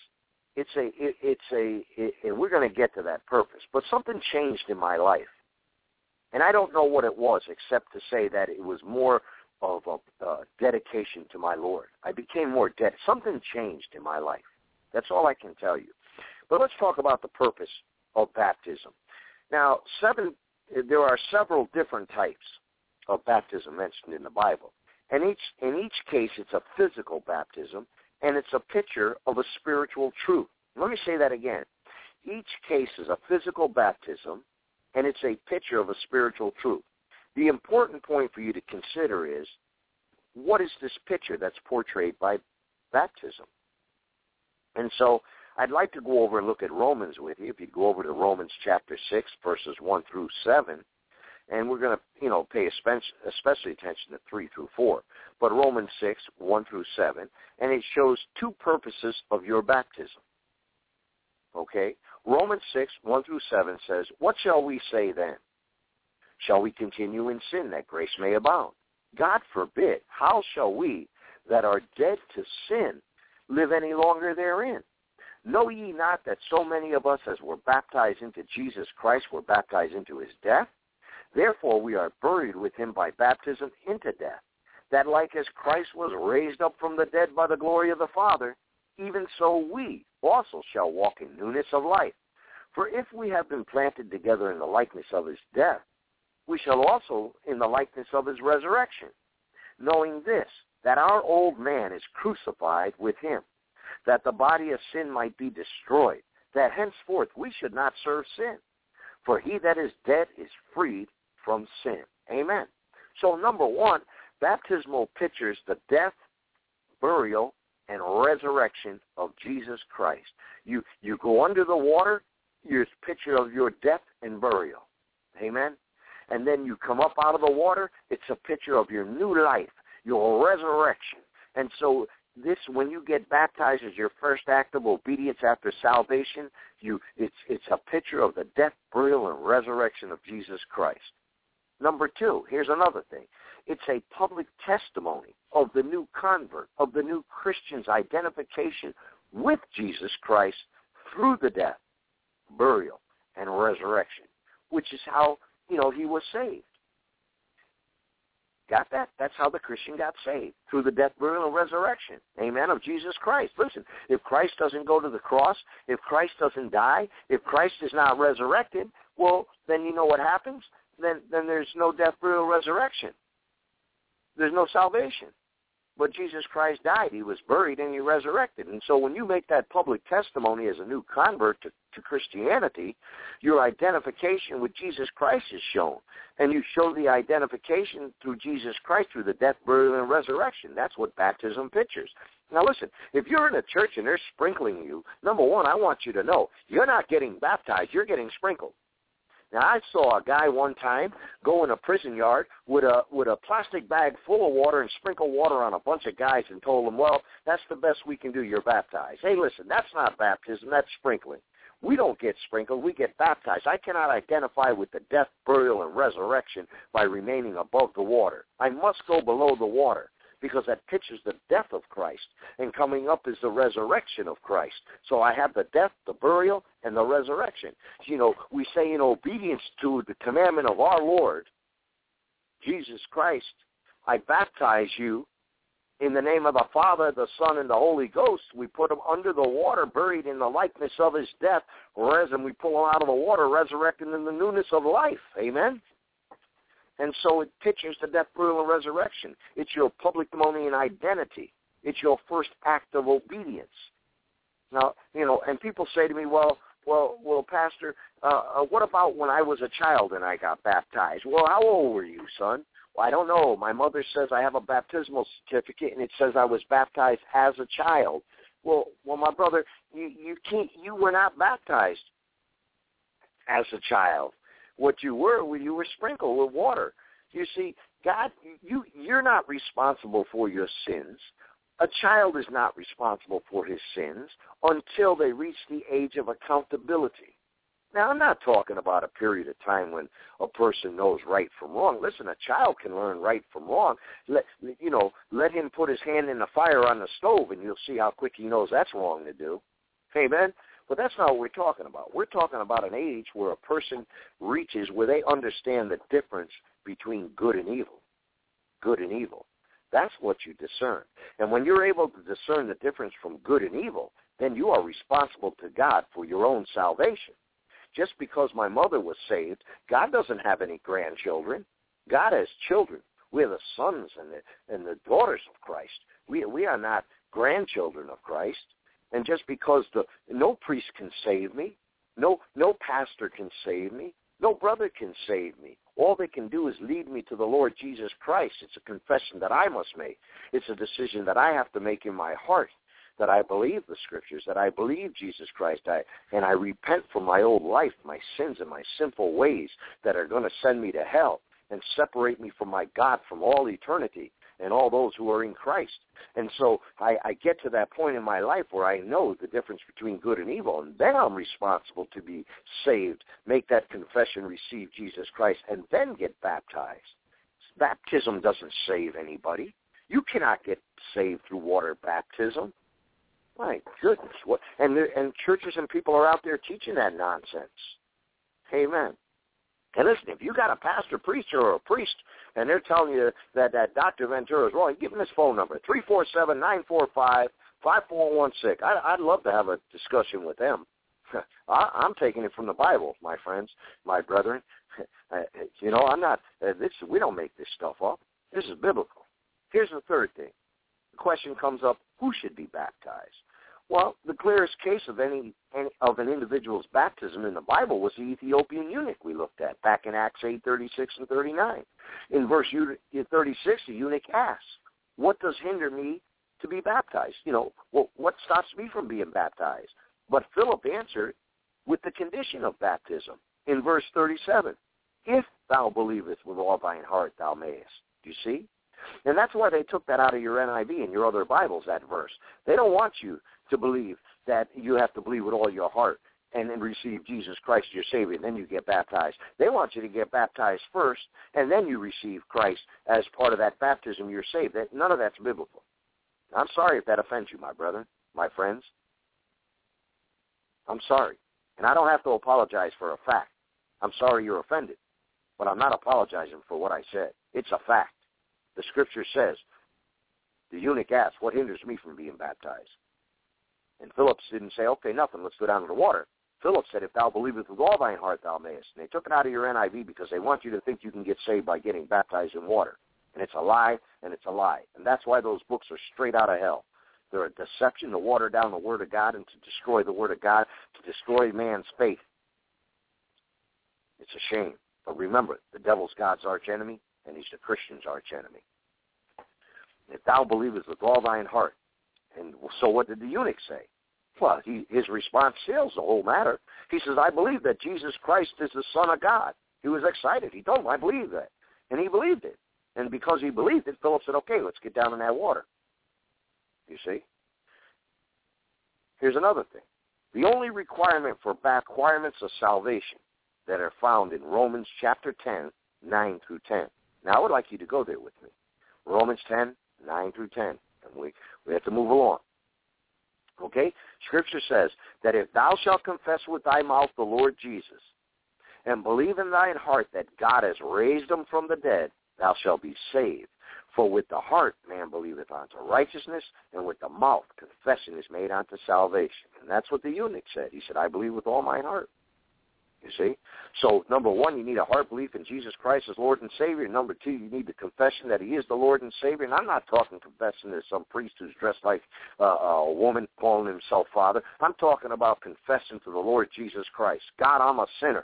and we're going to get to that purpose, but something changed in my life. And I don't know what it was, except to say that it was more of a dedication to my Lord. I became more dedicated. Something changed in my life. That's all I can tell you. But let's talk about the purpose of baptism. Now, there are several different types of baptism mentioned in the Bible. And in each case, it's a physical baptism, and it's a picture of a spiritual truth. Let me say that again. Each case is a physical baptism, and it's a picture of a spiritual truth. The important point for you to consider is, what is this picture that's portrayed by baptism? And so I'd like to go over and look at Romans with you. If you go over to Romans chapter 6, verses 1 through 7, and we're going to, pay especially attention to 3 through 4. But Romans 6, 1 through 7, and it shows two purposes of your baptism. Okay? Romans 6, 1 through 7 says, what shall we say then? Shall we continue in sin that grace may abound? God forbid. How shall we that are dead to sin live any longer therein? Know ye not that so many of us as were baptized into Jesus Christ were baptized into his death? Therefore we are buried with him by baptism into death, that like as Christ was raised up from the dead by the glory of the Father, even so we also shall walk in newness of life. For if we have been planted together in the likeness of his death, we shall also in the likeness of his resurrection, knowing this, that our old man is crucified with him, that the body of sin might be destroyed, that henceforth we should not serve sin. For he that is dead is freed from sin. Amen. So number one, baptismal pictures the death, burial, and resurrection of Jesus Christ. You go under the water, it's a picture of your death and burial. Amen. And then you come up out of the water, it's a picture of your new life, your resurrection. And so this, when you get baptized as your first act of obedience after salvation, it's a picture of the death, burial, and resurrection of Jesus Christ. Number two, here's another thing. It's a public testimony of the new convert, of the new Christian's identification with Jesus Christ through the death, burial, and resurrection, which is how, he was saved. Got that? That's how the Christian got saved, through the death, burial, and resurrection, amen, of Jesus Christ. Listen, if Christ doesn't go to the cross, if Christ doesn't die, if Christ is not resurrected, well, then you know what happens? Then there's no death, burial, resurrection. There's no salvation. But Jesus Christ died. He was buried and he resurrected. And so when you make that public testimony as a new convert to Christianity, your identification with Jesus Christ is shown. And you show the identification through Jesus Christ through the death, burial, and resurrection. That's what baptism pictures. Now listen, if you're in a church and they're sprinkling you, number one, I want you to know, you're not getting baptized, you're getting sprinkled. Now, I saw a guy one time go in a prison yard with a plastic bag full of water and sprinkle water on a bunch of guys and told them, well, that's the best we can do, you're baptized. Hey, listen, that's not baptism, that's sprinkling. We don't get sprinkled, we get baptized. I cannot identify with the death, burial, and resurrection by remaining above the water. I must go below the water, because that pictures the death of Christ, and coming up is the resurrection of Christ. So I have the death, the burial, and the resurrection. We say in obedience to the commandment of our Lord, Jesus Christ, I baptize you in the name of the Father, the Son, and the Holy Ghost. We put him under the water, buried in the likeness of his death, and we pull him out of the water, resurrected in the newness of life. Amen? And so it pictures the death, burial, and resurrection. It's your public testimony and identity. It's your first act of obedience. Now, and people say to me, well, Pastor, what about when I was a child and I got baptized? Well, how old were you, son? Well, I don't know. My mother says I have a baptismal certificate, and it says I was baptized as a child. Well, my brother, you were not baptized as a child. What you were sprinkled with water. You see, God, you're not responsible for your sins. A child is not responsible for his sins until they reach the age of accountability. Now, I'm not talking about a period of time when a person knows right from wrong. Listen, a child can learn right from wrong. Let him put his hand in the fire on the stove, and you'll see how quick he knows that's wrong to do. Amen? But that's not what we're talking about. We're talking about an age where a person reaches where they understand the difference between good and evil. Good and evil. That's what you discern. And when you're able to discern the difference from good and evil, then you are responsible to God for your own salvation. Just because my mother was saved, God doesn't have any grandchildren. God has children. We're the sons and the daughters of Christ. We are not grandchildren of Christ. And just because no priest can save me, no pastor can save me, no brother can save me. All they can do is lead me to the Lord Jesus Christ. It's a confession that I must make. It's a decision that I have to make in my heart, that I believe the Scriptures, that I believe Jesus Christ, and I repent from my old life, my sins and my sinful ways that are going to send me to hell and separate me from my God from all eternity and all those who are in Christ. And so I get to that point in my life where I know the difference between good and evil, and then I'm responsible to be saved, make that confession, receive Jesus Christ, and then get baptized. Baptism doesn't save anybody. You cannot get saved through water baptism. My goodness. And churches and people are out there teaching that nonsense. Amen. And listen, if you got a pastor, preacher, or a priest, and they're telling you that Dr. Ventura is wrong, give them this phone number, 347-945-5416. I'd love to have a discussion with them. I'm taking it from the Bible, my friends, my brethren. I'm not, we don't make this stuff up. This is biblical. Here's the third thing. The question comes up, who should be baptized? Well, the clearest case of an individual's baptism in the Bible was the Ethiopian eunuch we looked at back in Acts 8:36 and 39. In verse 36, the eunuch asks, what does hinder me to be baptized? What stops me from being baptized? But Philip answered with the condition of baptism in verse 37. If thou believest with all thine heart, thou mayest. Do you see? And that's why they took that out of your NIV and your other Bibles, that verse. They don't want you to believe that you have to believe with all your heart and then receive Jesus Christ as your Savior, and then you get baptized. They want you to get baptized first, and then you receive Christ as part of that baptism. You're saved. None of that's biblical. I'm sorry if that offends you, my brethren, my friends. I'm sorry. And I don't have to apologize for a fact. I'm sorry you're offended, but I'm not apologizing for what I said. It's a fact. The Scripture says, the eunuch asked, what hinders me from being baptized? And Philip didn't say, okay, nothing, let's go down to the water. Philip said, if thou believest with all thine heart, thou mayest. And they took it out of your NIV because they want you to think you can get saved by getting baptized in water. And it's a lie, and it's a lie. And that's why those books are straight out of hell. They're a deception to water down the Word of God and to destroy the Word of God, to destroy man's faith. It's a shame. But remember, the devil's God's archenemy, and he's the Christian's archenemy. If thou believest with all thine heart. And so what did the eunuch say? Well, his response seals the whole matter. He says, I believe that Jesus Christ is the Son of God. He was excited. He told him, I believe that. And he believed it. And because he believed it, Philip said, okay, let's get down in that water. You see? Here's another thing. The only requirements of salvation that are found in Romans chapter 10, 9 through 10. Now, I would like you to go there with me. Romans 10, 9 through 10. And we have to move along. Okay? Scripture says that if thou shalt confess with thy mouth the Lord Jesus, and believe in thine heart that God has raised him from the dead, thou shalt be saved. For with the heart man believeth unto righteousness, and with the mouth confession is made unto salvation. And that's what the eunuch said. He said, I believe with all mine heart. You see? So, number one, you need a heart belief in Jesus Christ as Lord and Savior. Number two, you need the confession that he is the Lord and Savior. And I'm not talking confessing as some priest who's dressed like a woman calling himself Father. I'm talking about confessing to the Lord Jesus Christ. God, I'm a sinner.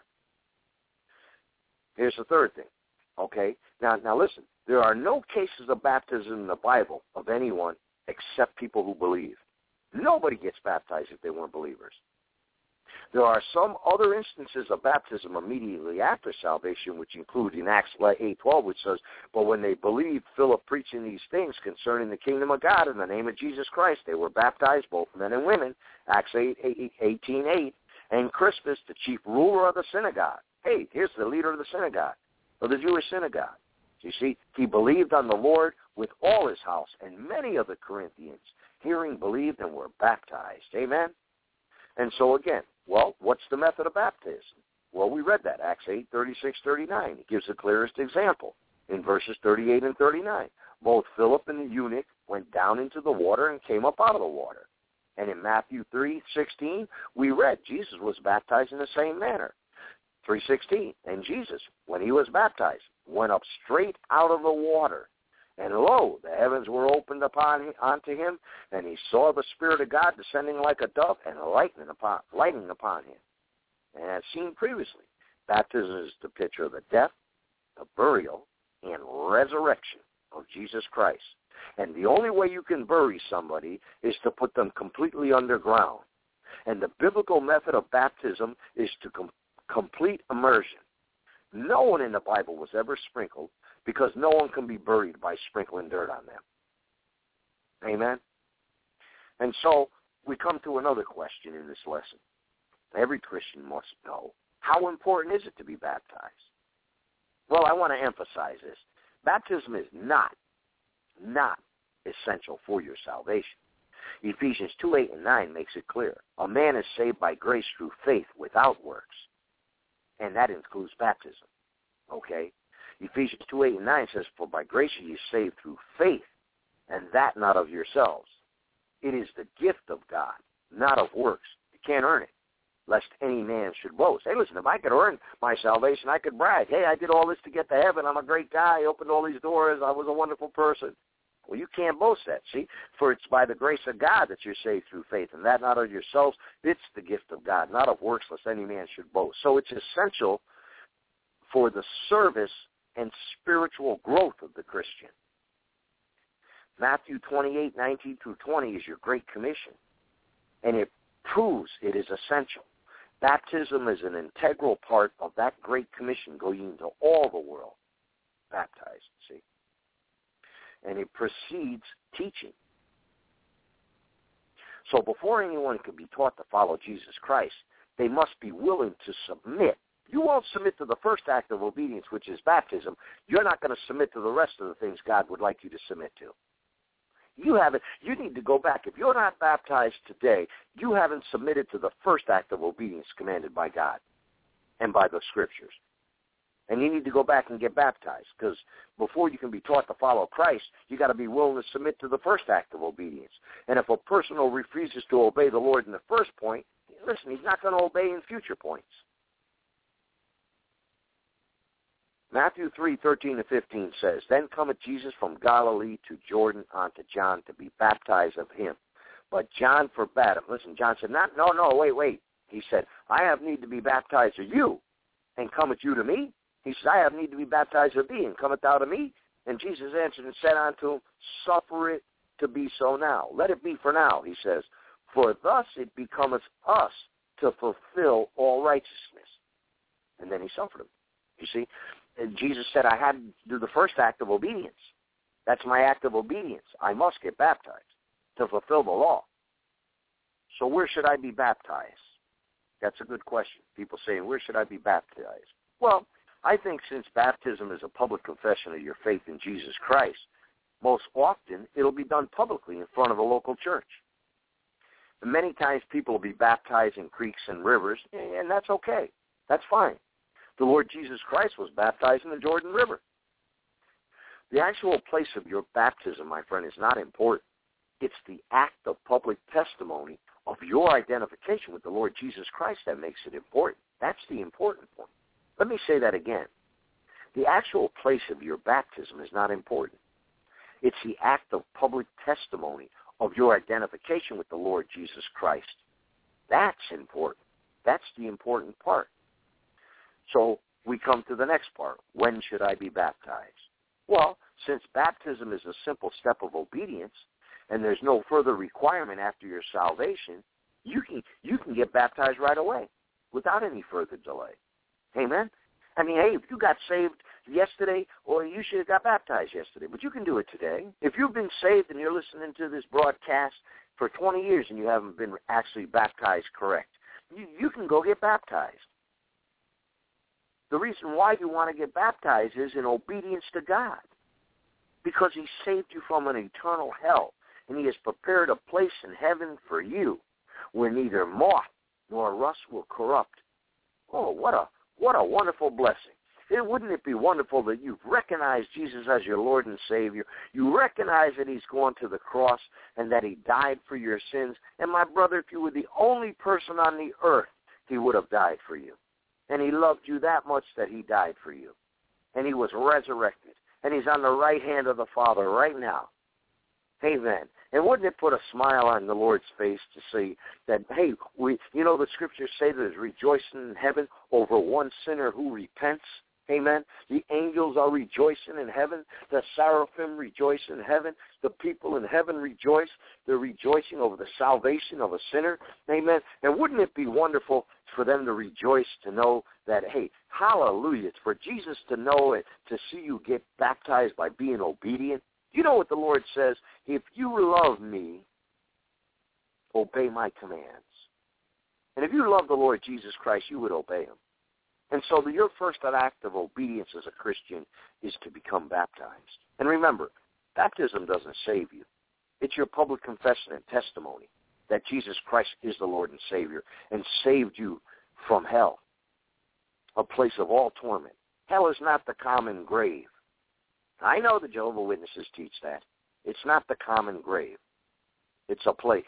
Here's the third thing. Okay? Now listen. There are no cases of baptism in the Bible of anyone except people who believe. Nobody gets baptized if they weren't believers. There are some other instances of baptism immediately after salvation, which include in Acts 8:12, which says, but when they believed Philip preaching these things concerning the kingdom of God in the name of Jesus Christ, they were baptized, both men and women, Acts 18:8, and Crispus, the chief ruler of the synagogue. Hey, here's the leader of the synagogue, of the Jewish synagogue. You see, he believed on the Lord with all his house, and many of the Corinthians, hearing, believed and were baptized. Amen? And so again, well, what's the method of baptism? Well, we read that, Acts 8, 36, 39. It gives the clearest example in verses 38 and 39. Both Philip and the eunuch went down into the water and came up out of the water. And in Matthew 3:16, we read Jesus was baptized in the same manner. 3:16, and Jesus, when he was baptized, went up straight out of the water. And lo, the heavens were opened unto him, and he saw the Spirit of God descending like a dove and lighting upon him. And as seen previously, baptism is the picture of the death, the burial, and resurrection of Jesus Christ. And the only way you can bury somebody is to put them completely underground. And the biblical method of baptism is to complete immersion. No one in the Bible was ever sprinkled, because no one can be buried by sprinkling dirt on them. Amen? And so we come to another question in this lesson. Every Christian must know, how important is it to be baptized? Well, I want to emphasize this. Baptism is not essential for your salvation. Ephesians 2:8 and 9 makes it clear. A man is saved by grace through faith without works. And that includes baptism. Okay? Ephesians 2:8 and 9 says, for by grace are you saved through faith, and that not of yourselves. It is the gift of God, not of works. You can't earn it, lest any man should boast. Hey, listen, if I could earn my salvation, I could brag. Hey, I did all this to get to heaven. I'm a great guy. I opened all these doors. I was a wonderful person. Well, you can't boast that, see? For it's by the grace of God that you're saved through faith, and that not of yourselves. It's the gift of God, not of works, lest any man should boast. So it's essential for the service and spiritual growth of the Christian. Matthew 28:19 through 20 is your Great Commission, and it proves it is essential. Baptism is an integral part of that Great Commission, going into all the world, baptized, see? And it precedes teaching. So before anyone could be taught to follow Jesus Christ, they must be willing to submit. You won't submit to the first act of obedience, which is baptism. You're not going to submit to the rest of the things God would like you to submit to. You haven't. You need to go back. If you're not baptized today, you haven't submitted to the first act of obedience commanded by God and by the Scriptures. And you need to go back and get baptized, because before you can be taught to follow Christ, you got to be willing to submit to the first act of obedience. And if a person refuses to obey the Lord in the first point, listen, he's not going to obey in future points. Matthew 3:13-15 says, Then cometh Jesus from Galilee to Jordan unto John to be baptized of him. But John forbade him. Listen, John said, wait. He said, I have need to be baptized of you, and cometh you to me? He said, I have need to be baptized of thee, and cometh thou to me? And Jesus answered and said unto him, Suffer it to be so now. Let it be for now, he says, for thus it becometh us to fulfill all righteousness. And then he suffered him. You see? And Jesus said, I had to do the first act of obedience. That's my act of obedience. I must get baptized to fulfill the law. So where should I be baptized? That's a good question. People say, where should I be baptized? Well, I think since baptism is a public confession of your faith in Jesus Christ, most often it'll be done publicly in front of a local church. And many times people will be baptized in creeks and rivers, and that's okay. That's fine. The Lord Jesus Christ was baptized in the Jordan River. The actual place of your baptism, my friend, is not important. It's the act of public testimony of your identification with the Lord Jesus Christ that makes it important. That's the important point. Let me say that again. The actual place of your baptism is not important. It's the act of public testimony of your identification with the Lord Jesus Christ. That's important. That's the important part. So we come to the next part. When should I be baptized? Well, since baptism is a simple step of obedience and there's no further requirement after your salvation, you can get baptized right away without any further delay. Amen? I mean, hey, if you got saved yesterday, or you should have got baptized yesterday, but you can do it today. If you've been saved and you're listening to this broadcast for 20 years and you haven't been actually baptized correct, you can go get baptized. The reason why you want to get baptized is in obedience to God, because he saved you from an eternal hell, and he has prepared a place in heaven for you where neither moth nor rust will corrupt. Oh, what a wonderful blessing. Wouldn't it be wonderful that you've recognized Jesus as your Lord and Savior? You recognize that he's gone to the cross and that he died for your sins. And my brother, if you were the only person on the earth, he would have died for you. And he loved you that much that he died for you. And he was resurrected. And he's on the right hand of the Father right now. Amen. And wouldn't it put a smile on the Lord's face to see that, hey, the scriptures say there's rejoicing in heaven over one sinner who repents. Amen. The angels are rejoicing in heaven. The seraphim rejoice in heaven. The people in heaven rejoice. They're rejoicing over the salvation of a sinner. Amen. And wouldn't it be wonderful for them to rejoice to know that, hey, hallelujah, it's for Jesus to know it, to see you get baptized by being obedient. You know what the Lord says? If you love me, obey my commands. And if you love the Lord Jesus Christ, you would obey him. And so your first act of obedience as a Christian is to become baptized. And remember, baptism doesn't save you. It's your public confession and testimony that Jesus Christ is the Lord and Savior and saved you from hell, a place of all torment. Hell is not the common grave. I know the Jehovah's Witnesses teach that. It's not the common grave. It's a place.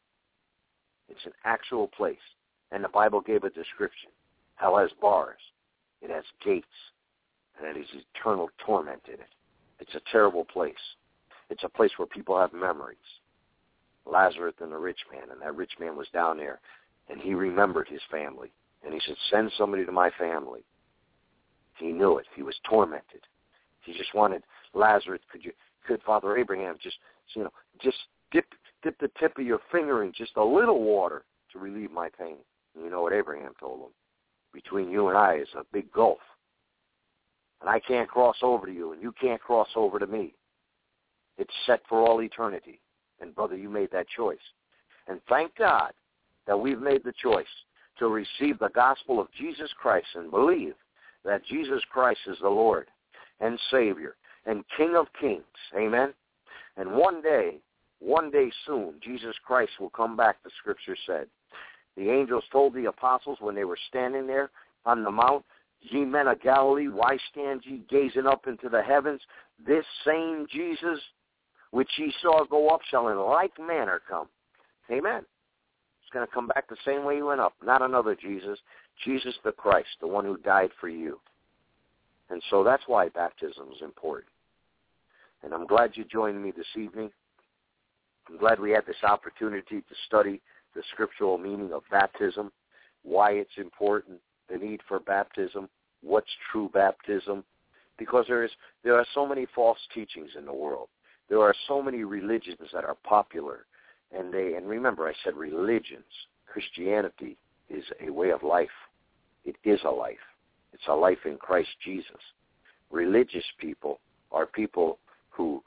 It's an actual place. And the Bible gave a description. Hell has bars. It has gates. And it is eternal torment in it. It's a terrible place. It's a place where people have memories. Lazarus and the rich man. And that rich man was down there. And he remembered his family. And he said, send somebody to my family. He knew it. He was tormented. He just wanted Lazarus. Could Father Abraham just dip the tip of your finger in just a little water to relieve my pain? And you know what Abraham told him? Between you and I is a big gulf. And I can't cross over to you, and you can't cross over to me. It's set for all eternity. And, brother, you made that choice. And thank God that we've made the choice to receive the gospel of Jesus Christ and believe that Jesus Christ is the Lord and Savior and King of Kings. Amen? And one day soon, Jesus Christ will come back, the Scripture said. The angels told the apostles when they were standing there on the mount, "Ye men of Galilee, why stand ye gazing up into the heavens? This same Jesus which ye saw go up shall in like manner come." Amen. It's going to come back the same way he went up, not another Jesus, Jesus the Christ, the one who died for you. And so that's why baptism is important. And I'm glad you joined me this evening. I'm glad we had this opportunity to study the scriptural meaning of baptism, why it's important, the need for baptism, what's true baptism, because there are so many false teachings in the world. There are so many religions that are popular, and remember I said religions. Christianity is a way of life. It is a life. It's a life in Christ Jesus. Religious people are people who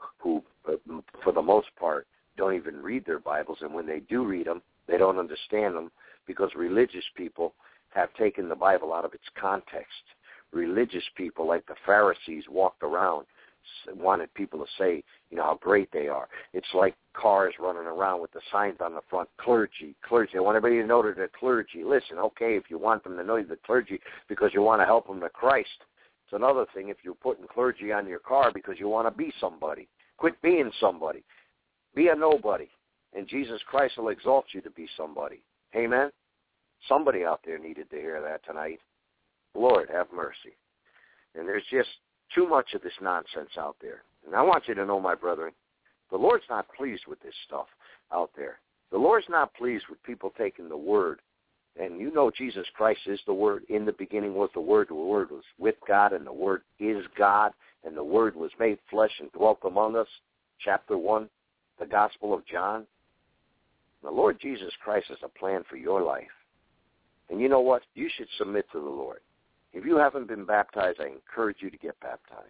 for the most part, don't even read their Bibles, and when they do read them, they don't understand them because religious people have taken the Bible out of its context. Religious people, like the Pharisees, walked around, wanted people to say, how great they are. It's like cars running around with the signs on the front, clergy. I want everybody to know that they're clergy. Listen, okay, if you want them to know you're the clergy because you want to help them to Christ. It's another thing if you're putting clergy on your car because you want to be somebody. Quit being somebody. Be a nobody, and Jesus Christ will exalt you to be somebody. Amen? Somebody out there needed to hear that tonight. Lord, have mercy. And there's just too much of this nonsense out there. And I want you to know, my brethren, the Lord's not pleased with this stuff out there. The Lord's not pleased with people taking the Word. And you know Jesus Christ is the Word. In the beginning was the Word was with God, and the Word is God, and the Word was made flesh and dwelt among us. Chapter 1, the Gospel of John. The Lord Jesus Christ has a plan for your life. And you know what? You should submit to the Lord. If you haven't been baptized, I encourage you to get baptized.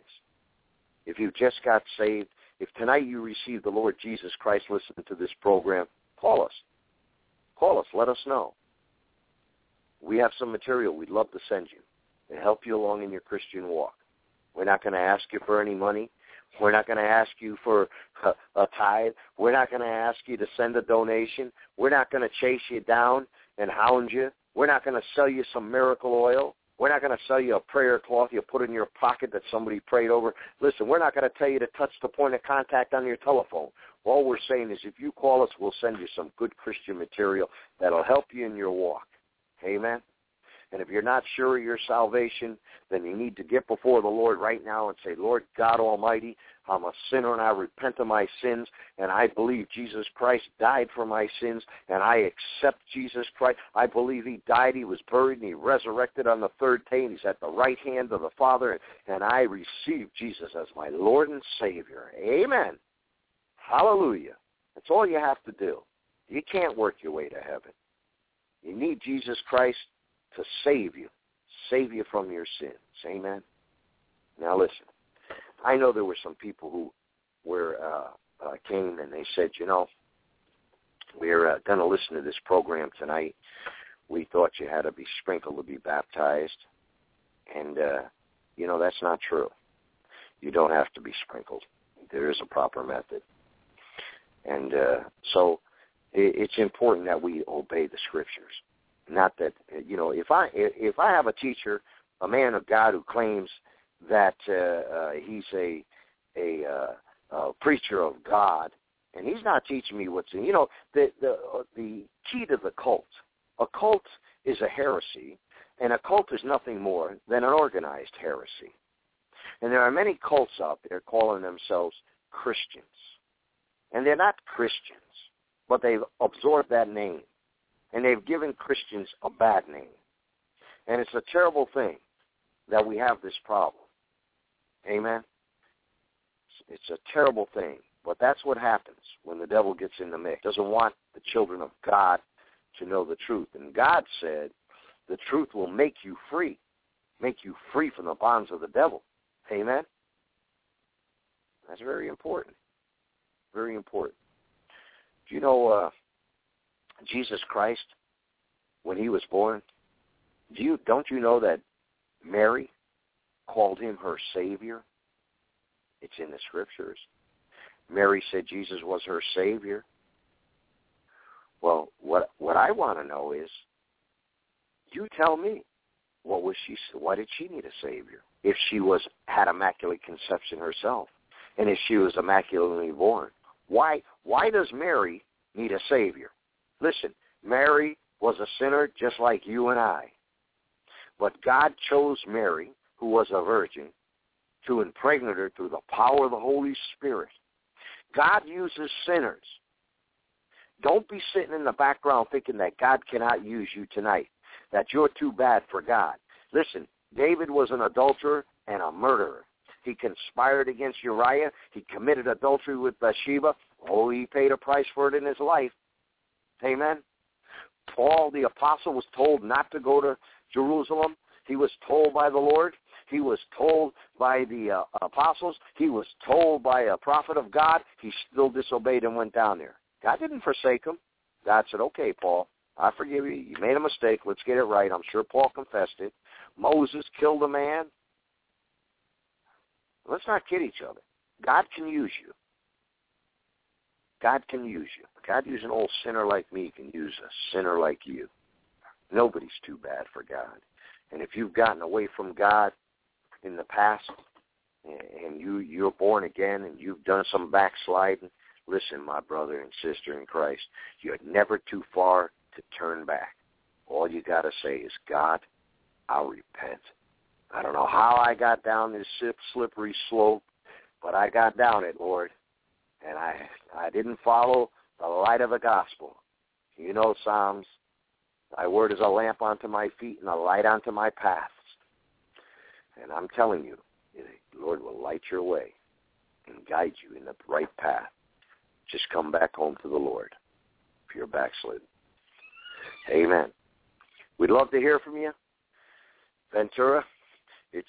If you just got saved, if tonight you received the Lord Jesus Christ listening to this program, call us. Call us. Let us know. We have some material we'd love to send you to help you along in your Christian walk. We're not going to ask you for any money. We're not going to ask you for a tithe. We're not going to ask you to send a donation. We're not going to chase you down and hound you. We're not going to sell you some miracle oil. We're not going to sell you a prayer cloth you put in your pocket that somebody prayed over. Listen, we're not going to tell you to touch the point of contact on your telephone. All we're saying is if you call us, we'll send you some good Christian material that'll help you in your walk. Amen? And if you're not sure of your salvation, then you need to get before the Lord right now and say, Lord God Almighty, I'm a sinner and I repent of my sins, and I believe Jesus Christ died for my sins, and I accept Jesus Christ. I believe he died, he was buried, and he resurrected on the third day, and he's at the right hand of the Father, and I receive Jesus as my Lord and Savior. Amen. Hallelujah. That's all you have to do. You can't work your way to heaven. You need Jesus Christ to save you from your sins. Amen. Now listen, I know there were some people who came and they said, we're going to listen to this program tonight. We thought you had to be sprinkled to be baptized. And, that's not true. You don't have to be sprinkled. There is a proper method. And so it's important that we obey the Scriptures. Not that, if I have a teacher, a man of God who claims that he's a preacher of God, and he's not teaching me what's in, the key to the cult. A cult is a heresy, and a cult is nothing more than an organized heresy. And there are many cults out there calling themselves Christians. And they're not Christians, but they've absorbed that name. And they've given Christians a bad name. And it's a terrible thing that we have this problem. Amen? It's a terrible thing. But that's what happens when the devil gets in the mix. He doesn't want the children of God to know the truth. And God said the truth will make you free from the bonds of the devil. Amen? That's very important. Very important. Do you know Jesus Christ when he was born? Don't you know that Mary called him her Savior? It's in the Scriptures. Mary said Jesus was her Savior. Well, what I want to know is, you tell me, why did she need a Savior if she had immaculate conception herself, and if she was immaculately born? Why does Mary need a Savior? Listen, Mary was a sinner just like you and I. But God chose Mary, who was a virgin, to impregnate her through the power of the Holy Spirit. God uses sinners. Don't be sitting in the background thinking that God cannot use you tonight, that you're too bad for God. Listen, David was an adulterer and a murderer. He conspired against Uriah. He committed adultery with Bathsheba. Oh, he paid a price for it in his life. Amen. Paul, the apostle, was told not to go to Jerusalem. He was told by the Lord. He was told by the apostles. He was told by a prophet of God. He still disobeyed and went down there. God didn't forsake him. God said, okay, Paul, I forgive you. You made a mistake. Let's get it right. I'm sure Paul confessed it. Moses killed a man. Let's not kid each other. God can use you. God can use you. God used an old sinner like me, can use a sinner like you. Nobody's too bad for God. And if you've gotten away from God in the past and you're born again and you've done some backsliding, listen, my brother and sister in Christ, you're never too far to turn back. All you got to say is, God, I'll repent. I don't know how I got down this slippery slope, but I got down it, Lord. And I didn't follow the light of the gospel. You know, Psalms, thy word is a lamp unto my feet and a light unto my paths. And I'm telling you, the Lord will light your way and guide you in the right path. Just come back home to the Lord if you're backslidden. Amen. We'd love to hear from you. Ventura. It's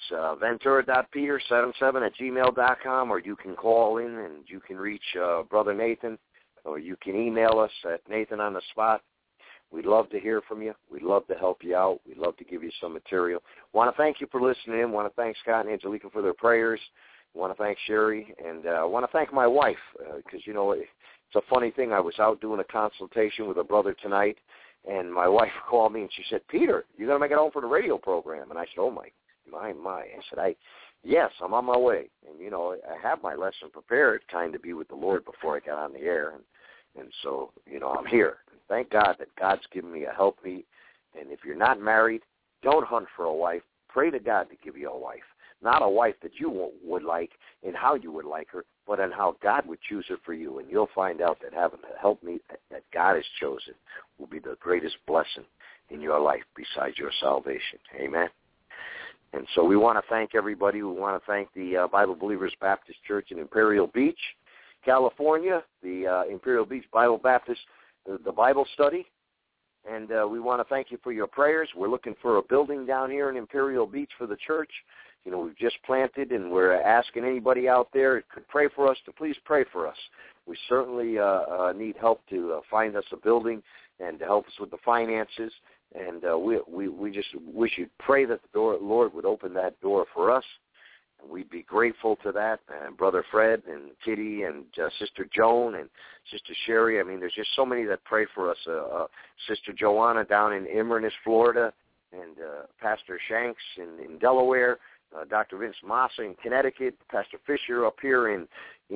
ventura.peter77@gmail.com, or you can call in and you can reach Brother Nathan, or you can email us at nathanonthespot. We'd love to hear from you. We'd love to help you out. We'd love to give you some material. Want to thank you for listening in. Want to thank Scott and Angelica for their prayers. Want to thank Sherry, and want to thank my wife, because, you know, it's a funny thing. I was out doing a consultation with a brother tonight, and my wife called me, and she said, Peter, you going to make it home for the radio program? And I said, oh, my. I said, yes, I'm on my way. And, you know, I have my lesson prepared, kind to be with the Lord before I got on the air. And so, you know, I'm here. And thank God that God's given me a helpmeet. And if you're not married, don't hunt for a wife. Pray to God to give you a wife. Not a wife that you would like and how you would like her, but on how God would choose her for you. And you'll find out that having a helpmeet that God has chosen will be the greatest blessing in your life besides your salvation. Amen. And so we want to thank everybody. We want to thank the Bible Believers Baptist Church in Imperial Beach, California, the Imperial Beach Bible Baptist, the Bible study. And we want to thank you for your prayers. We're looking for a building down here in Imperial Beach for the church. You know, we've just planted, and we're asking anybody out there who could pray for us to please pray for us. We certainly need help to find us a building and to help us with the finances. And we just wish you'd pray that the Lord would open that door for us. And we'd be grateful to that. And Brother Fred and Kitty and Sister Joan and Sister Sherry. I mean, there's just so many that pray for us. Sister Joanna down in Inverness, Florida, and Pastor Shanks in Delaware, Dr. Vince Massa in Connecticut, Pastor Fisher up here in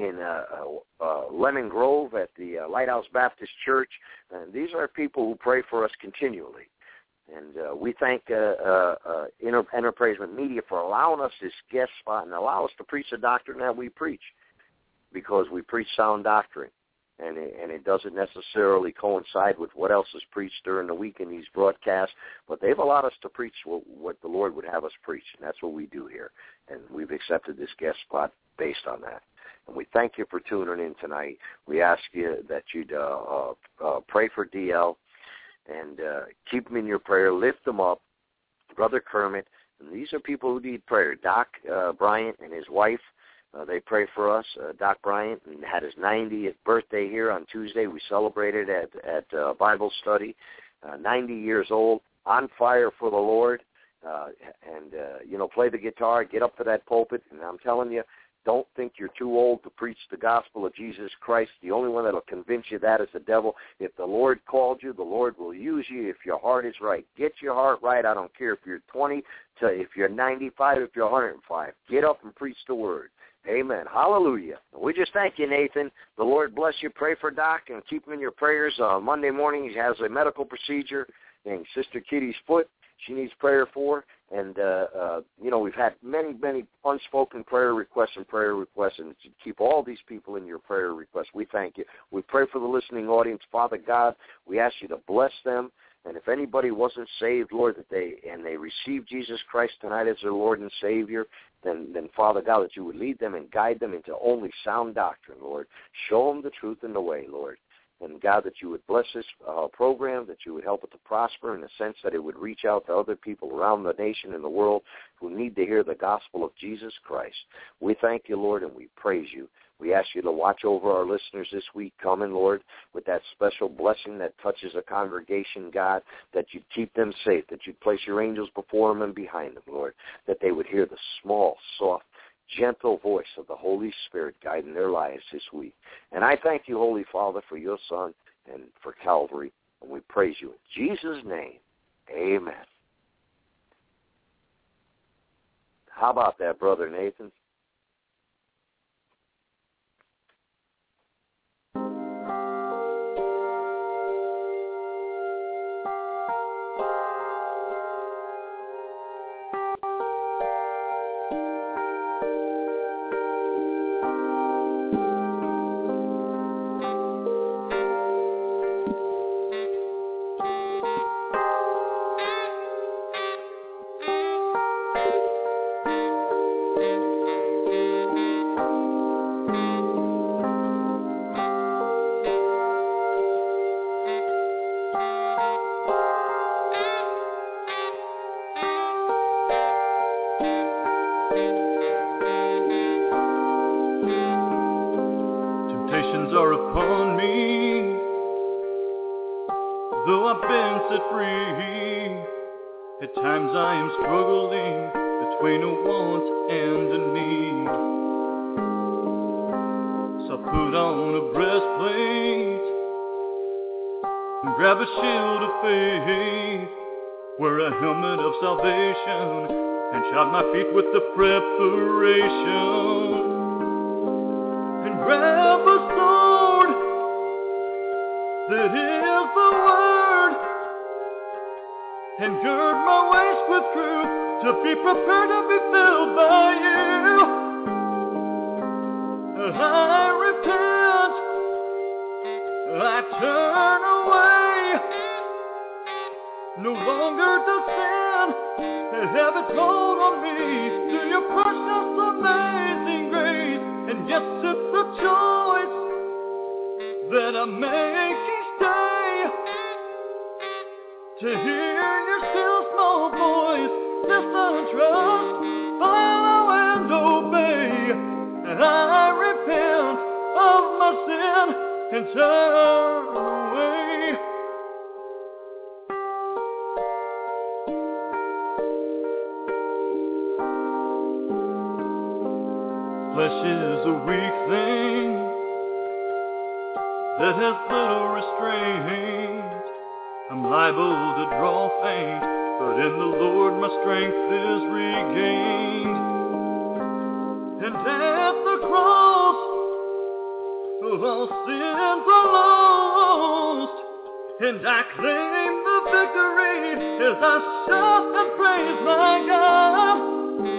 Lemon Grove at the Lighthouse Baptist Church. And these are people who pray for us continually. And we thank Enterpraisement Media for allowing us this guest spot and allow us to preach the doctrine that we preach, because we preach sound doctrine, and it doesn't necessarily coincide with what else is preached during the week in these broadcasts, but they've allowed us to preach what the Lord would have us preach, and that's what we do here, and we've accepted this guest spot based on that. And we thank you for tuning in tonight. We ask you that you'd pray for DL, and keep them in your prayer. Lift them up. Brother Kermit. And these are people who need prayer. Doc Bryant and his wife, they pray for us. Doc Bryant had his 90th birthday here on Tuesday. We celebrated at Bible study. 90 years old, on fire for the Lord, play the guitar, get up to that pulpit, and I'm telling you, don't think you're too old to preach the gospel of Jesus Christ. The only one that will convince you that is the devil. If the Lord called you, the Lord will use you if your heart is right. Get your heart right. I don't care if you're 20, if you're 95, if you're 105. Get up and preach the word. Amen. Hallelujah. We just thank you, Nathan. The Lord bless you. Pray for Doc and keep him in your prayers. Monday morning he has a medical procedure in Sister Kitty's foot. She needs prayer for. And, we've had many, many unspoken prayer requests, and to keep all these people in your prayer requests. We thank you. We pray for the listening audience. Father God, we ask you to bless them. And if anybody wasn't saved, Lord, that they received Jesus Christ tonight as their Lord and Savior, then Father God, that you would lead them and guide them into only sound doctrine, Lord. Show them the truth and the way, Lord. And, God, that you would bless this program, that you would help it to prosper in the sense that it would reach out to other people around the nation and the world who need to hear the gospel of Jesus Christ. We thank you, Lord, and we praise you. We ask you to watch over our listeners this week coming, Lord, with that special blessing that touches a congregation, God, that you'd keep them safe, that you'd place your angels before them and behind them, Lord, that they would hear the small, soft, gentle voice of the Holy Spirit guiding their lives this week. And I thank you, Holy Father, for your Son and for Calvary, and we praise you. In Jesus' name, amen. How about that, Brother Nathan? My feet with the preparation, and grab a sword that is the word, and gird my waist with truth to be prepared to be filled by you. I repent, I turn away, no longer to sin. Have it hold on me through your precious, amazing grace. And yes, it's a choice that I make each day to hear your still small voice. Listen, trust, follow, and obey. And I repent of my sin and turn away. Flesh is a weak thing that has little restraint. I'm liable to draw faint, but in the Lord my strength is regained. And at the cross, all sins are lost, and I claim the victory as I shout and praise my God.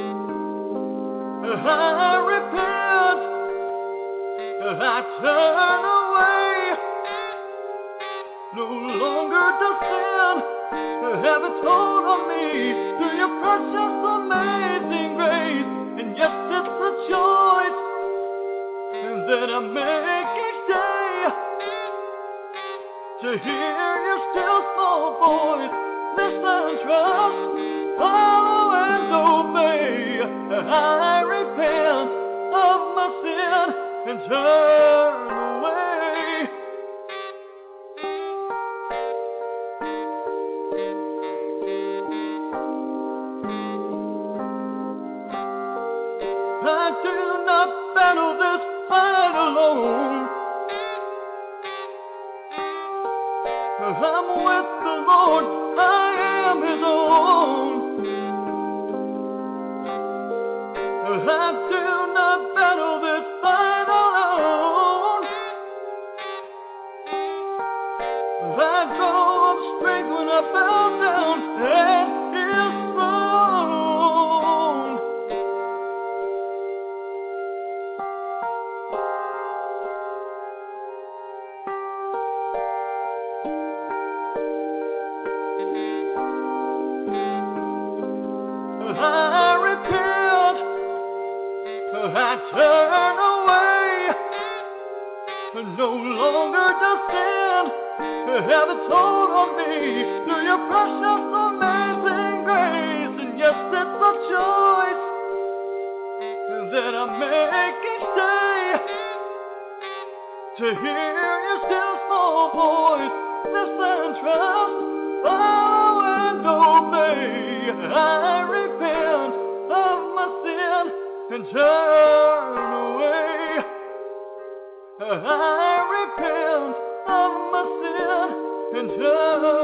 I repent, I turn away, no longer to sin. Have it hold on me through your precious, amazing grace. And yes, it's a choice that I make each day to hear your still small voice. Listen, trust, follow, and obey. I repent of my sin and turn away. I'm with the Lord, I am His own. I do not battle this fight alone. I draw up strength when I bow down at His throne. I repent, I turn away, no longer does sin have its hold on me. Through your precious, amazing grace, and yes, it's a choice that I make each day to hear your still small voice. Listen, trust, follow and obey. I repent of my sin and turn away. I repent of my sin and turn